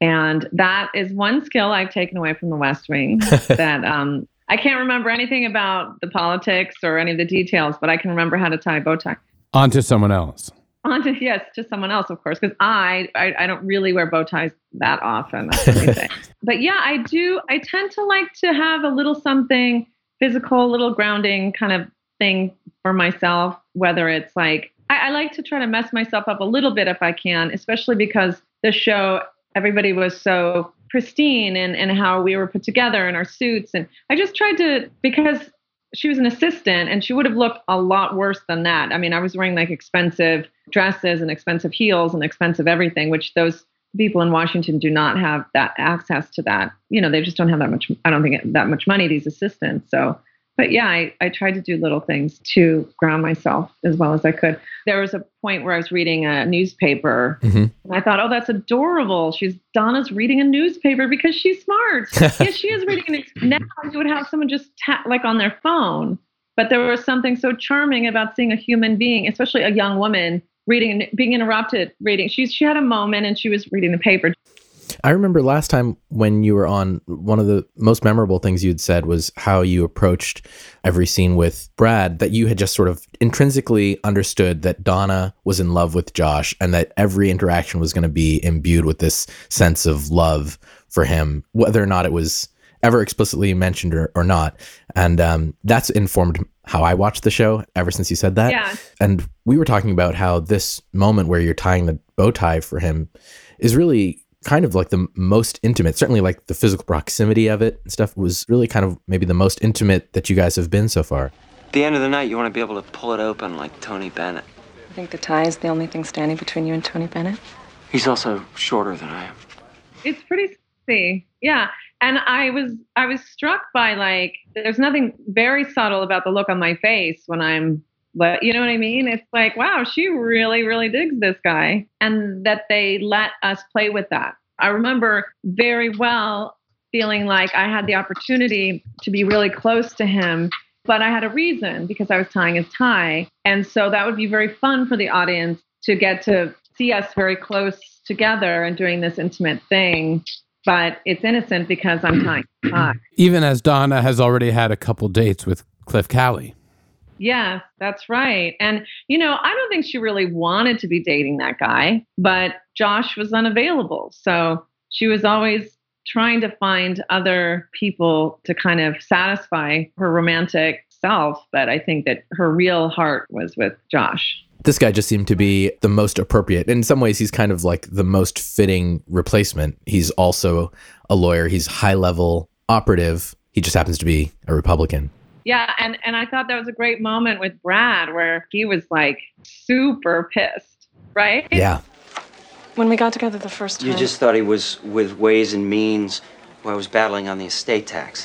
And that is one skill I've taken away from The West Wing that I can't remember anything about the politics or any of the details, but I can remember how to tie a bow tie. On to someone else. Yes, to someone else, of course, because I don't really wear bow ties that often. That's the only thing. But yeah, I do. I tend to like to have a little something physical, a little grounding kind of thing for myself, whether it's like, I like to try to mess myself up a little bit if I can, especially because the show, everybody was so pristine and how we were put together in our suits. And I just tried to, because she was an assistant and she would have looked a lot worse than that. I mean, I was wearing like expensive dresses and expensive heels and expensive everything, which those people in Washington do not have that access to that. You know, they just don't have that much, I don't think that much money, these assistants. So, but yeah, I tried to do little things to ground myself as well as I could. There was a point where I was reading a newspaper and I thought, oh, that's adorable. Donna's reading a newspaper because she's smart. Yeah, she is reading it. Now you would have someone just like on their phone. But there was something so charming about seeing a human being, especially a young woman, reading, being interrupted reading. She had a moment and she was reading the paper. I remember last time when you were on, one of the most memorable things you'd said was how you approached every scene with Brad, that you had just sort of intrinsically understood that Donna was in love with Josh and that every interaction was going to be imbued with this sense of love for him, whether or not it was ever explicitly mentioned or not. And that's informed how I watched the show ever since you said that. Yeah. And we were talking about how this moment where you're tying the bow tie for him is really kind of like the most intimate, certainly like the physical proximity of it and stuff was really kind of maybe the most intimate that you guys have been so far. At the end of the night, you want to be able to pull it open like Tony Bennett. I think the tie is the only thing standing between you and Tony Bennett. He's also shorter than I am. It's pretty sexy. Yeah. And I was struck by, like, there's nothing very subtle about the look on my face when I'm, you know what I mean? It's like, wow, she really, really digs this guy. And that they let us play with that. I remember very well feeling like I had the opportunity to be really close to him, but I had a reason because I was tying his tie. And so that would be very fun for the audience to get to see us very close together and doing this intimate thing. But it's innocent because I'm tying his tie. Even as Donna has already had a couple dates with Cliff Calley. Yes, that's right. And, you know, I don't think she really wanted to be dating that guy, but Josh was unavailable. So she was always trying to find other people to kind of satisfy her romantic self. But I think that her real heart was with Josh. This guy just seemed to be the most appropriate. In some ways, he's kind of like the most fitting replacement. He's also a lawyer. He's high-level operative. He just happens to be a Republican. Yeah, and I thought that was a great moment with Brad where he was like super pissed, right? Yeah. When we got together the first time. You just thought he was with Ways and Means while I was battling on the estate tax.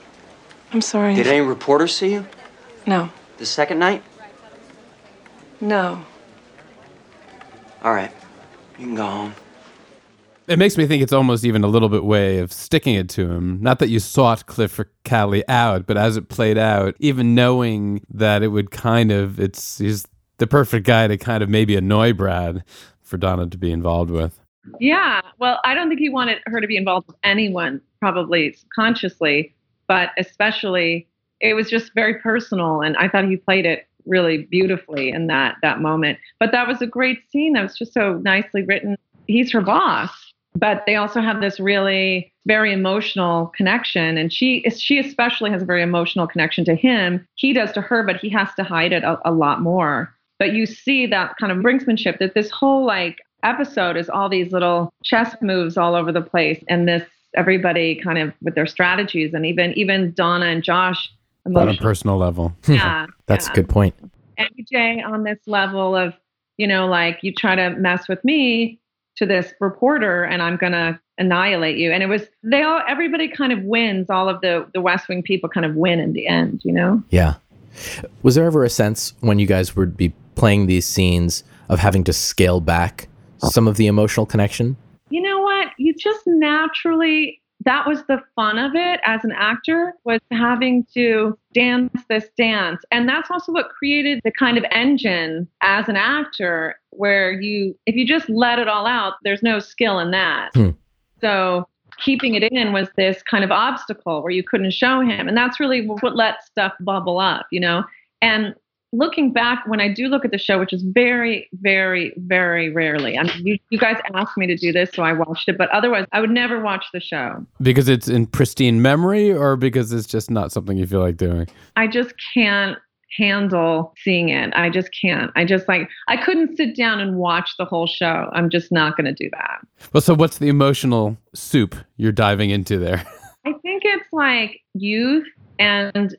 I'm sorry. Did any reporters see you? No. The second night? No. All right. You can go home. It makes me think it's almost even a little bit way of sticking it to him. Not that you sought Cliff Calley out, but as it played out, even knowing that it would kind of, he's the perfect guy to kind of maybe annoy Brad for Donna to be involved with. Yeah. Well, I don't think he wanted her to be involved with anyone, probably consciously, but especially it was just very personal. And I thought he played it really beautifully in that moment. But that was a great scene. That was just so nicely written. He's her boss. But they also have this really very emotional connection. And she especially has a very emotional connection to him. He does to her, but he has to hide it a lot more. But you see that kind of brinksmanship, that this whole like episode is all these little chess moves all over the place. And this, everybody kind of with their strategies, and even Donna and Josh. On a personal level. Yeah. That's a good point. And Jay on this level of, you know, like you try to mess with me to this reporter and I'm going to annihilate you. And it was, everybody kind of wins. All of the West Wing people kind of win in the end, you know? Yeah. Was there ever a sense when you guys would be playing these scenes of having to scale back some of the emotional connection? You know what? You just naturally, that was the fun of it as an actor, was having to dance this dance. And that's also what created the kind of engine as an actor where if you just let it all out, there's no skill in that. So keeping it in was this kind of obstacle where you couldn't show him. And that's really what let stuff bubble up, And looking back, when I do look at the show, which is very, very, very rarely, I mean, you guys asked me to do this, so I watched it, but otherwise I would never watch the show. Because it's in pristine memory, or because it's just not something you feel like doing? I just can't handle seeing it. I just can't. I couldn't sit down and watch the whole show. I'm just not going to do that. Well, so what's the emotional soup you're diving into there? I think it's like youth and,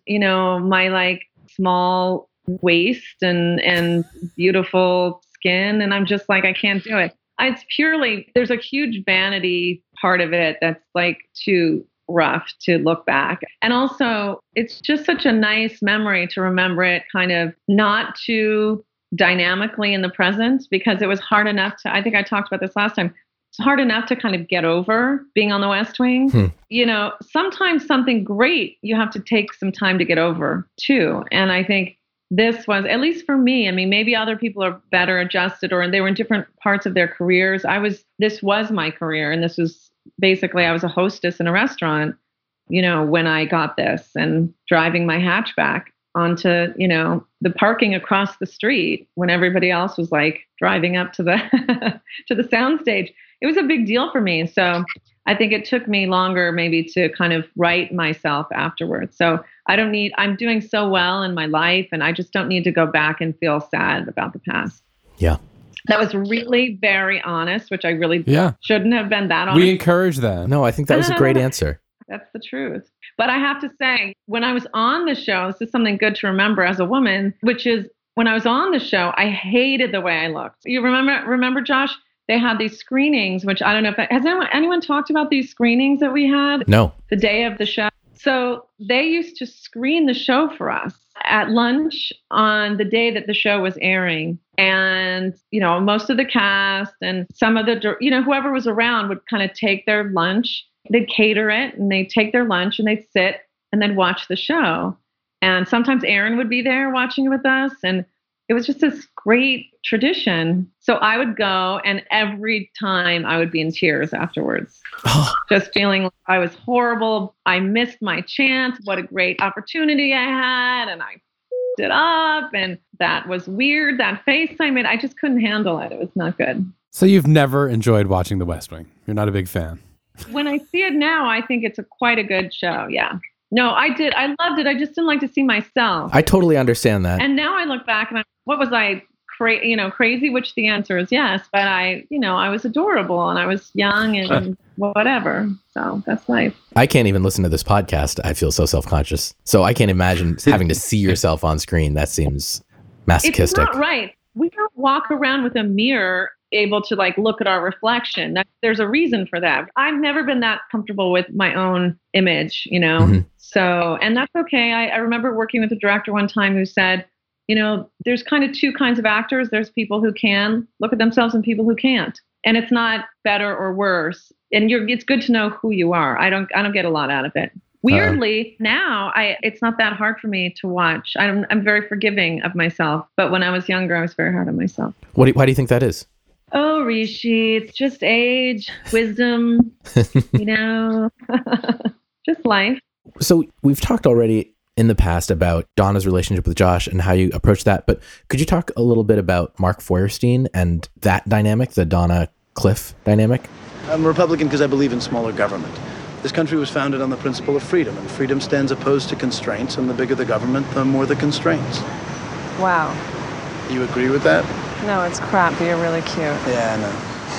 my like small waist and beautiful skin. And I'm just like, I can't do it. It's purely, there's a huge vanity part of it that's like too rough to look back. And also, it's just such a nice memory to remember it kind of not too dynamically in the present, because it was hard enough to, I think I talked about this last time, it's hard enough to kind of get over being on the West Wing. Sometimes something great, you have to take some time to get over too. And I think this was, at least for me, I mean, maybe other people are better adjusted or they were in different parts of their careers. This was my career, and this was basically, I was a hostess in a restaurant, when I got this, and driving my hatchback onto, the parking across the street when everybody else was like driving up to the to the soundstage. It was a big deal for me. So I think it took me longer maybe to kind of right myself afterwards. So I'm doing so well in my life, and I just don't need to go back and feel sad about the past. Yeah. That was really very honest, which I really shouldn't have been that honest. We encourage that. No, I think that was a great answer. That's the truth. But I have to say, when I was on the show, this is something good to remember as a woman, which is when I was on the show, I hated the way I looked. You remember, Josh? They had these screenings, which I don't know if has anyone talked about these screenings that we had? No. The day of the show. So they used to screen the show for us at lunch on the day that the show was airing. And, most of the cast and some of the, whoever was around would kind of take their lunch. They'd cater it, and they'd take their lunch and they'd sit and then watch the show. And sometimes Aaron would be there watching it with us. And it was just this great tradition. So I would go, and every time I would be in tears afterwards, just feeling like I was horrible. I missed my chance. What a great opportunity I had. And I f***ed it up. And that was weird. That face I made, I just couldn't handle it. It was not good. So you've never enjoyed watching The West Wing? You're not a big fan? When I see it now, I think it's quite a good show. Yeah. No, I did. I loved it. I just didn't like to see myself. I totally understand that. And now I look back and what was I crazy? Which the answer is yes. But I was adorable, and I was young and whatever. So that's life. I can't even listen to this podcast. I feel so self-conscious. So I can't imagine having to see yourself on screen. That seems masochistic. It's not right. We don't walk around with a mirror able to like look at our reflection. There's a reason for that. I've never been that comfortable with my own image, Mm-hmm. So, and that's okay. I remember working with a director one time who said, there's kind of two kinds of actors. There's people who can look at themselves and people who can't. And it's not better or worse. And it's good to know who you are. I don't get a lot out of it. Weirdly, now it's not that hard for me to watch. I'm very forgiving of myself. But when I was younger, I was very hard on myself. Why do you think that is? Oh, Rishi, it's just age, wisdom, just life. So we've talked already in the past about Donna's relationship with Josh and how you approach that, but could you talk a little bit about Mark Feuerstein and that dynamic, the Donna-Cliff dynamic? I'm a Republican because I believe in smaller government. This country was founded on the principle of freedom, and freedom stands opposed to constraints, and the bigger the government, the more the constraints. Wow. You agree with that? No, it's crap, but you're really cute. Yeah, I know.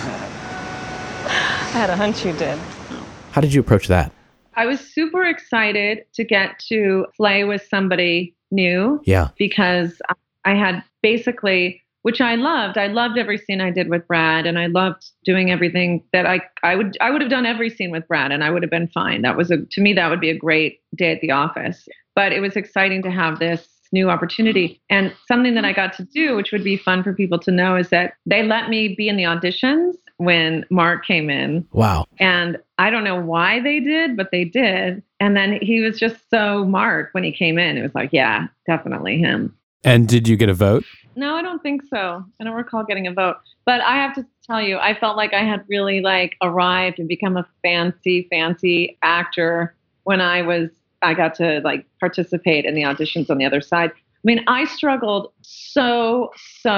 I had a hunch you did. How did you approach that? I was super excited to get to play with somebody new. Yeah. Because I had basically, which I loved. I loved every scene I did with Brad, and I loved doing everything that I would have done every scene with Brad, and I would have been fine. To me, that would be a great day at the office. But it was exciting to have this new opportunity. And something that I got to do, which would be fun for people to know, is that they let me be in the auditions when Mark came in. Wow. And I don't know why they did, but they did. And then he was just so Mark when he came in. It was like, yeah, definitely him. And did you get a vote? No, I don't think so. I don't recall getting a vote. But I have to tell you, I felt like I had really like arrived and become a fancy actor when I got to like participate in the auditions on the other side. I mean, I struggled so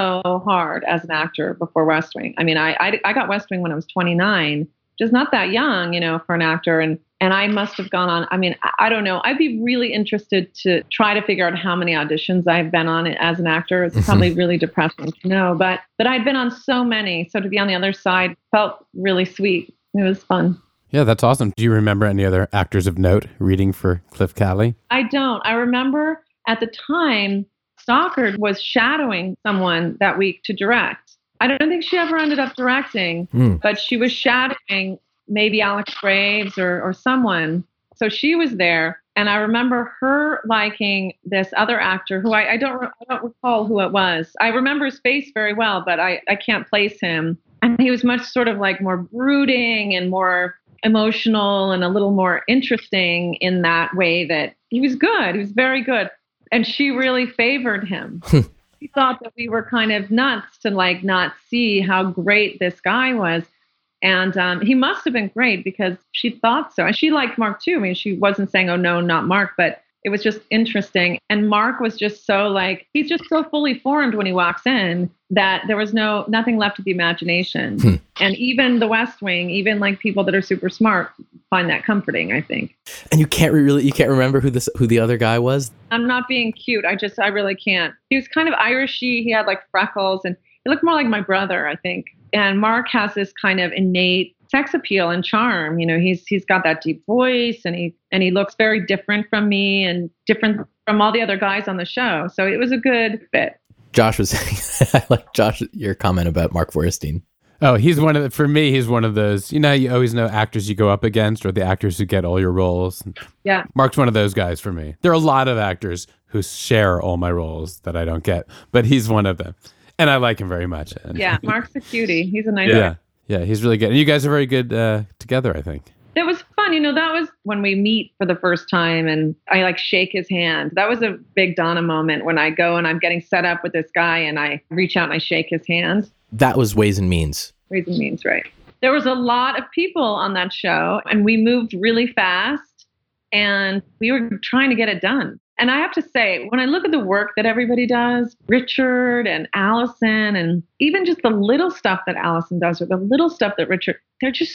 hard as an actor before West Wing. I mean, I got West Wing when I was 29, which is not that young, for an actor. And I must have gone on, I mean, I don't know. I'd be really interested to try to figure out how many auditions I've been on as an actor. It's probably really depressing to know, but I'd been on so many. So to be on the other side felt really sweet. It was fun. Yeah, that's awesome. Do you remember any other actors of note reading for Cliff Cali? I don't. I remember at the time, Stockard was shadowing someone that week to direct. I don't think she ever ended up directing, but she was shadowing maybe Alex Graves or someone. So she was there. And I remember her liking this other actor who I don't recall who it was. I remember his face very well, but I can't place him. And he was much sort of like more brooding and more emotional and a little more interesting in that way that he was good. He was very good. And she really favored him. She thought that we were kind of nuts to like not see how great this guy was. And he must have been great because she thought so. And she liked Mark too. I mean, she wasn't saying, oh no, not Mark, but it was just interesting. And Mark was just so like, he's just so fully formed when he walks in that there was nothing left to the imagination. And even the West Wing, even like people that are super smart find that comforting, I think. And you can't remember who the other guy was? I'm not being cute. I really can't. He was kind of Irishy. He had like freckles and he looked more like my brother, I think. And Mark has this kind of innate sex appeal and charm. He's got that deep voice and he looks very different from me and different from all the other guys on the show. So it was a good fit. Josh was saying, I like Josh, your comment about Mark Feuerstein. Oh, he's one of those, you always know actors you go up against or the actors who get all your roles. Yeah. Mark's one of those guys for me. There are a lot of actors who share all my roles that I don't get, but he's one of them. And I like him very much. Yeah, Mark's a cutie. He's a nice guy. Yeah, he's really good. And you guys are very good together, I think. It was fun. That was when we meet for the first time and I like shake his hand. That was a big Donna moment when I go and I'm getting set up with this guy and I reach out and I shake his hand. That was Ways and Means. Ways and Means, right. There was a lot of people on that show and we moved really fast and we were trying to get it done. And I have to say, when I look at the work that everybody does, Richard and Allison, and even just the little stuff that Allison does or the little stuff that Richard, they're just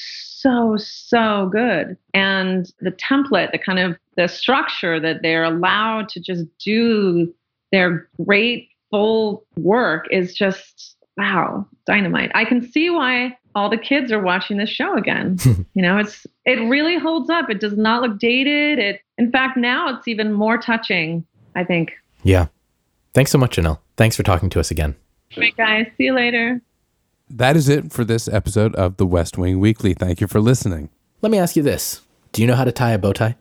so good. And the template, the structure that they're allowed to just do their great full work is just, wow, dynamite. I can see why all the kids are watching this show again. It really holds up. It does not look dated. In fact, now it's even more touching, I think. Yeah. Thanks so much, Janelle. Thanks for talking to us again. Great, guys. See you later. That is it for this episode of the West Wing Weekly. Thank you for listening. Let me ask you this. Do you know how to tie a bow tie?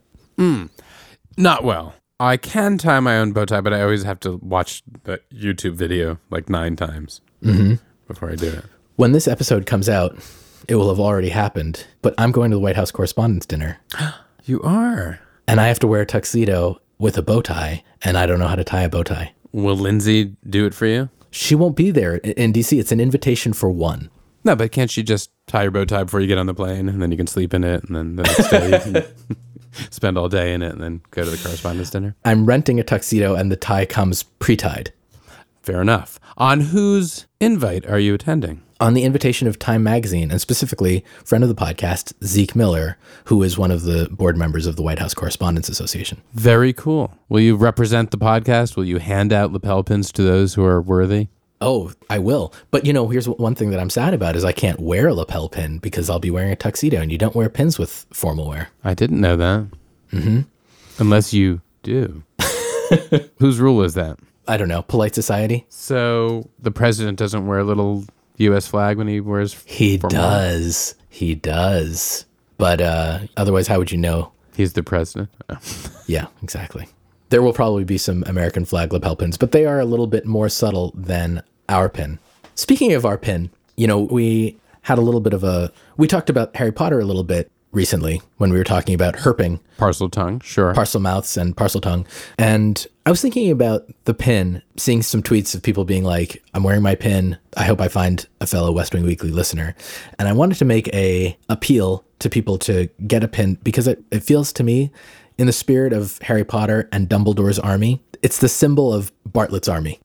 Not well. I can tie my own bow tie, but I always have to watch the YouTube video like 9 times before I do it. When this episode comes out, it will have already happened, but I'm going to the White House Correspondents' Dinner. You are? And I have to wear a tuxedo with a bow tie, and I don't know how to tie a bow tie. Will Lindsay do it for you? She won't be there in D.C. It's an invitation for one. No, but can't she just tie your bow tie before you get on the plane, and then you can sleep in it, and then the next day you can spend all day in it, and then go to the Correspondents' Dinner? I'm renting a tuxedo, and the tie comes pre-tied. Fair enough. On whose invite are you attending? On the invitation of Time Magazine, and specifically friend of the podcast, Zeke Miller, who is one of the board members of the White House Correspondents Association. Very cool. Will you represent the podcast? Will you hand out lapel pins to those who are worthy? Oh, I will. But, here's one thing that I'm sad about is I can't wear a lapel pin because I'll be wearing a tuxedo, and you don't wear pins with formal wear. I didn't know that. Unless you do. Whose rule is that? I don't know. Polite society? So the president doesn't wear a little U.S. flag when he wears He does. He does. But otherwise, how would you know? He's the president. Oh. Yeah, exactly. There will probably be some American flag lapel pins, but they are a little bit more subtle than our pin. Speaking of our pin, we had a little bit of we talked about Harry Potter a little bit recently when we were talking about herping. Parcel tongue, sure. Parcel mouths and parcel tongue. And I was thinking about the pin, seeing some tweets of people being like, I'm wearing my pin. I hope I find a fellow West Wing Weekly listener. And I wanted to make a appeal to people to get a pin because it feels to me, in the spirit of Harry Potter and Dumbledore's army, it's the symbol of Bartlett's army.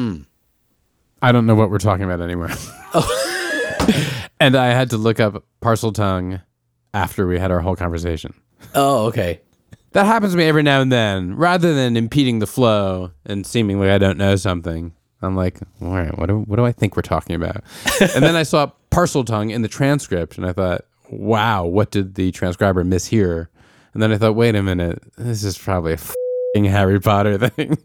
I don't know what we're talking about anymore. And I had to look up parcel tongue after we had our whole conversation. Oh, okay. That happens to me every now and then. Rather than impeding the flow and seeming like I don't know something, I'm like, all right, what do I think we're talking about? And then I saw parcel tongue in the transcript, and I thought, wow, what did the transcriber mishear? And then I thought, wait a minute, this is probably a f***ing Harry Potter thing.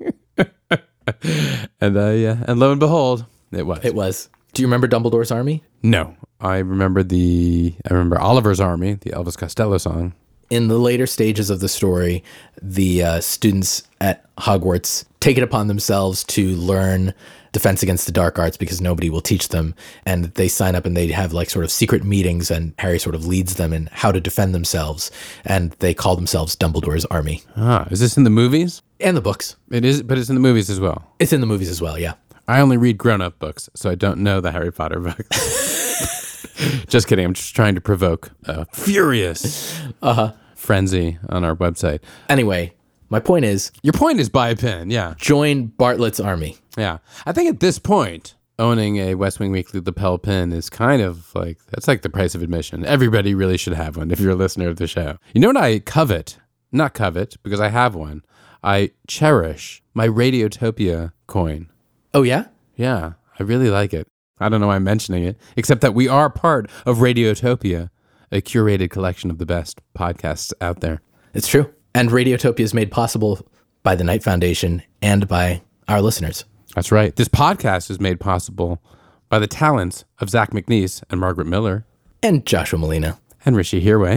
And lo and behold, it was. It was. Do you remember Dumbledore's army? No. I remember Oliver's Army, the Elvis Costello song. In the later stages of the story, the students at Hogwarts take it upon themselves to learn Defense Against the Dark Arts because nobody will teach them. And they sign up and they have like sort of secret meetings, and Harry sort of leads them in how to defend themselves. And they call themselves Dumbledore's Army. Ah, is this in the movies? And the books. It is, but it's in the movies as well. It's in the movies as well, yeah. I only read grown-up books, so I don't know the Harry Potter books. Just kidding. I'm just trying to provoke a furious frenzy on our website. Anyway, my point is... Your point is buy a pin, yeah. Join Bartlett's army. Yeah. I think at this point, owning a West Wing Weekly lapel pin is kind of like... That's like the price of admission. Everybody really should have one if you're a listener of the show. You know what I covet? Not covet, because I have one. I cherish my Radiotopia coin. Oh, yeah? Yeah, I really like it. I don't know why I'm mentioning it, except that we are part of Radiotopia, a curated collection of the best podcasts out there. It's true. And Radiotopia is made possible by the Knight Foundation and by our listeners. That's right. This podcast is made possible by the talents of Zach McNeese and Margaret Miller. And Joshua Molina. And Rishi Hirway.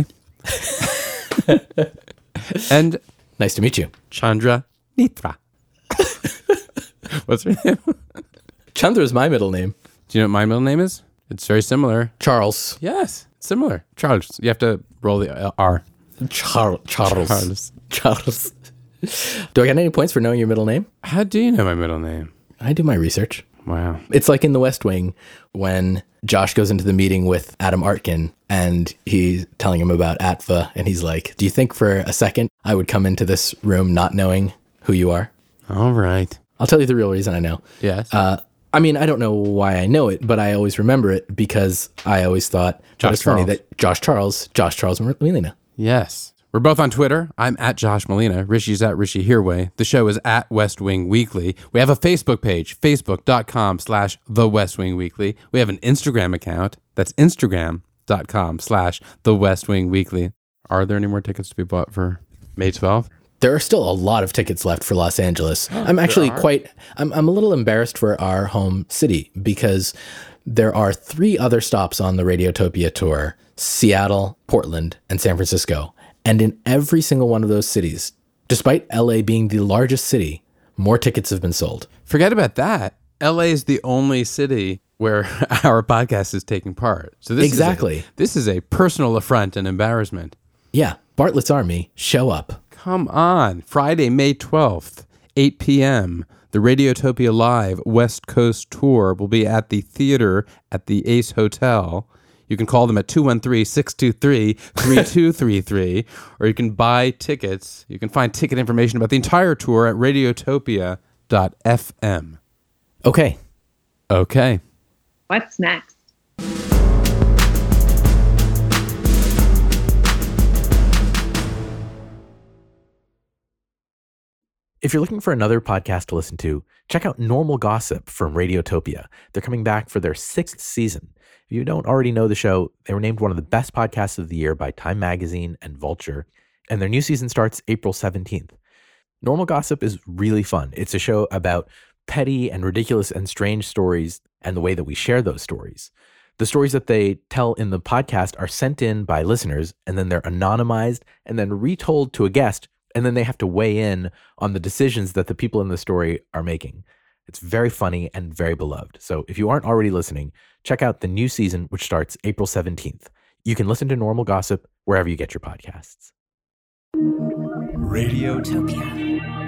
And... Nice to meet you. Chandra Nitra. What's her name? Chandra is my middle name. Do you know what my middle name is? It's very similar. Charles. Yes, it's similar. Charles. You have to roll the R. Charles. Charles. Do I get any points for knowing your middle name? How do you know my middle name? I do my research. Wow. It's like in The West Wing when Josh goes into the meeting with Adam Artkin and he's telling him about ATVA, and he's like, do you think for a second I would come into this room not knowing who you are? All right. I'll tell you the real reason I know. Yes. I mean, I don't know why I know it, but I always remember it because I always thought that it's funny that Josh Charles Molina. Yes. We're both on Twitter. I'm at Josh Molina. Rishi's at Rishi Hirway. The show is at West Wing Weekly. We have a Facebook page, facebook.com/The West Wing Weekly. We have an Instagram account. That's instagram.com/The West Wing Weekly. Are there any more tickets to be bought for May 12th? There are still a lot of tickets left for Los Angeles. I'm actually I'm a little embarrassed for our home city because there are 3 other stops on the Radiotopia tour, Seattle, Portland, and San Francisco. And in every single one of those cities, despite LA being the largest city, more tickets have been sold. Forget about that. LA is the only city where our podcast is taking part. So this is a personal affront and embarrassment. Yeah. Bartlett's Army, show up. Come on. Friday, May 12th, 8 p.m. The Radiotopia Live West Coast Tour will be at the theater at the Ace Hotel. You can call them at 213-623-3233, or you can buy tickets. You can find ticket information about the entire tour at radiotopia.fm. Okay. Okay. What's next? If you're looking for another podcast to listen to, check out Normal Gossip from Radiotopia. They're coming back for their 6th season. If you don't already know the show, they were named one of the best podcasts of the year by Time Magazine and Vulture, and their new season starts April 17th. Normal Gossip is really fun. It's a show about petty and ridiculous and strange stories and the way that we share those stories. The stories that they tell in the podcast are sent in by listeners, and then they're anonymized and then retold to a guest, and then they have to weigh in on the decisions that the people in the story are making. It's very funny and very beloved. So if you aren't already listening, check out the new season, which starts April 17th. You can listen to Normal Gossip wherever you get your podcasts. Radiotopia.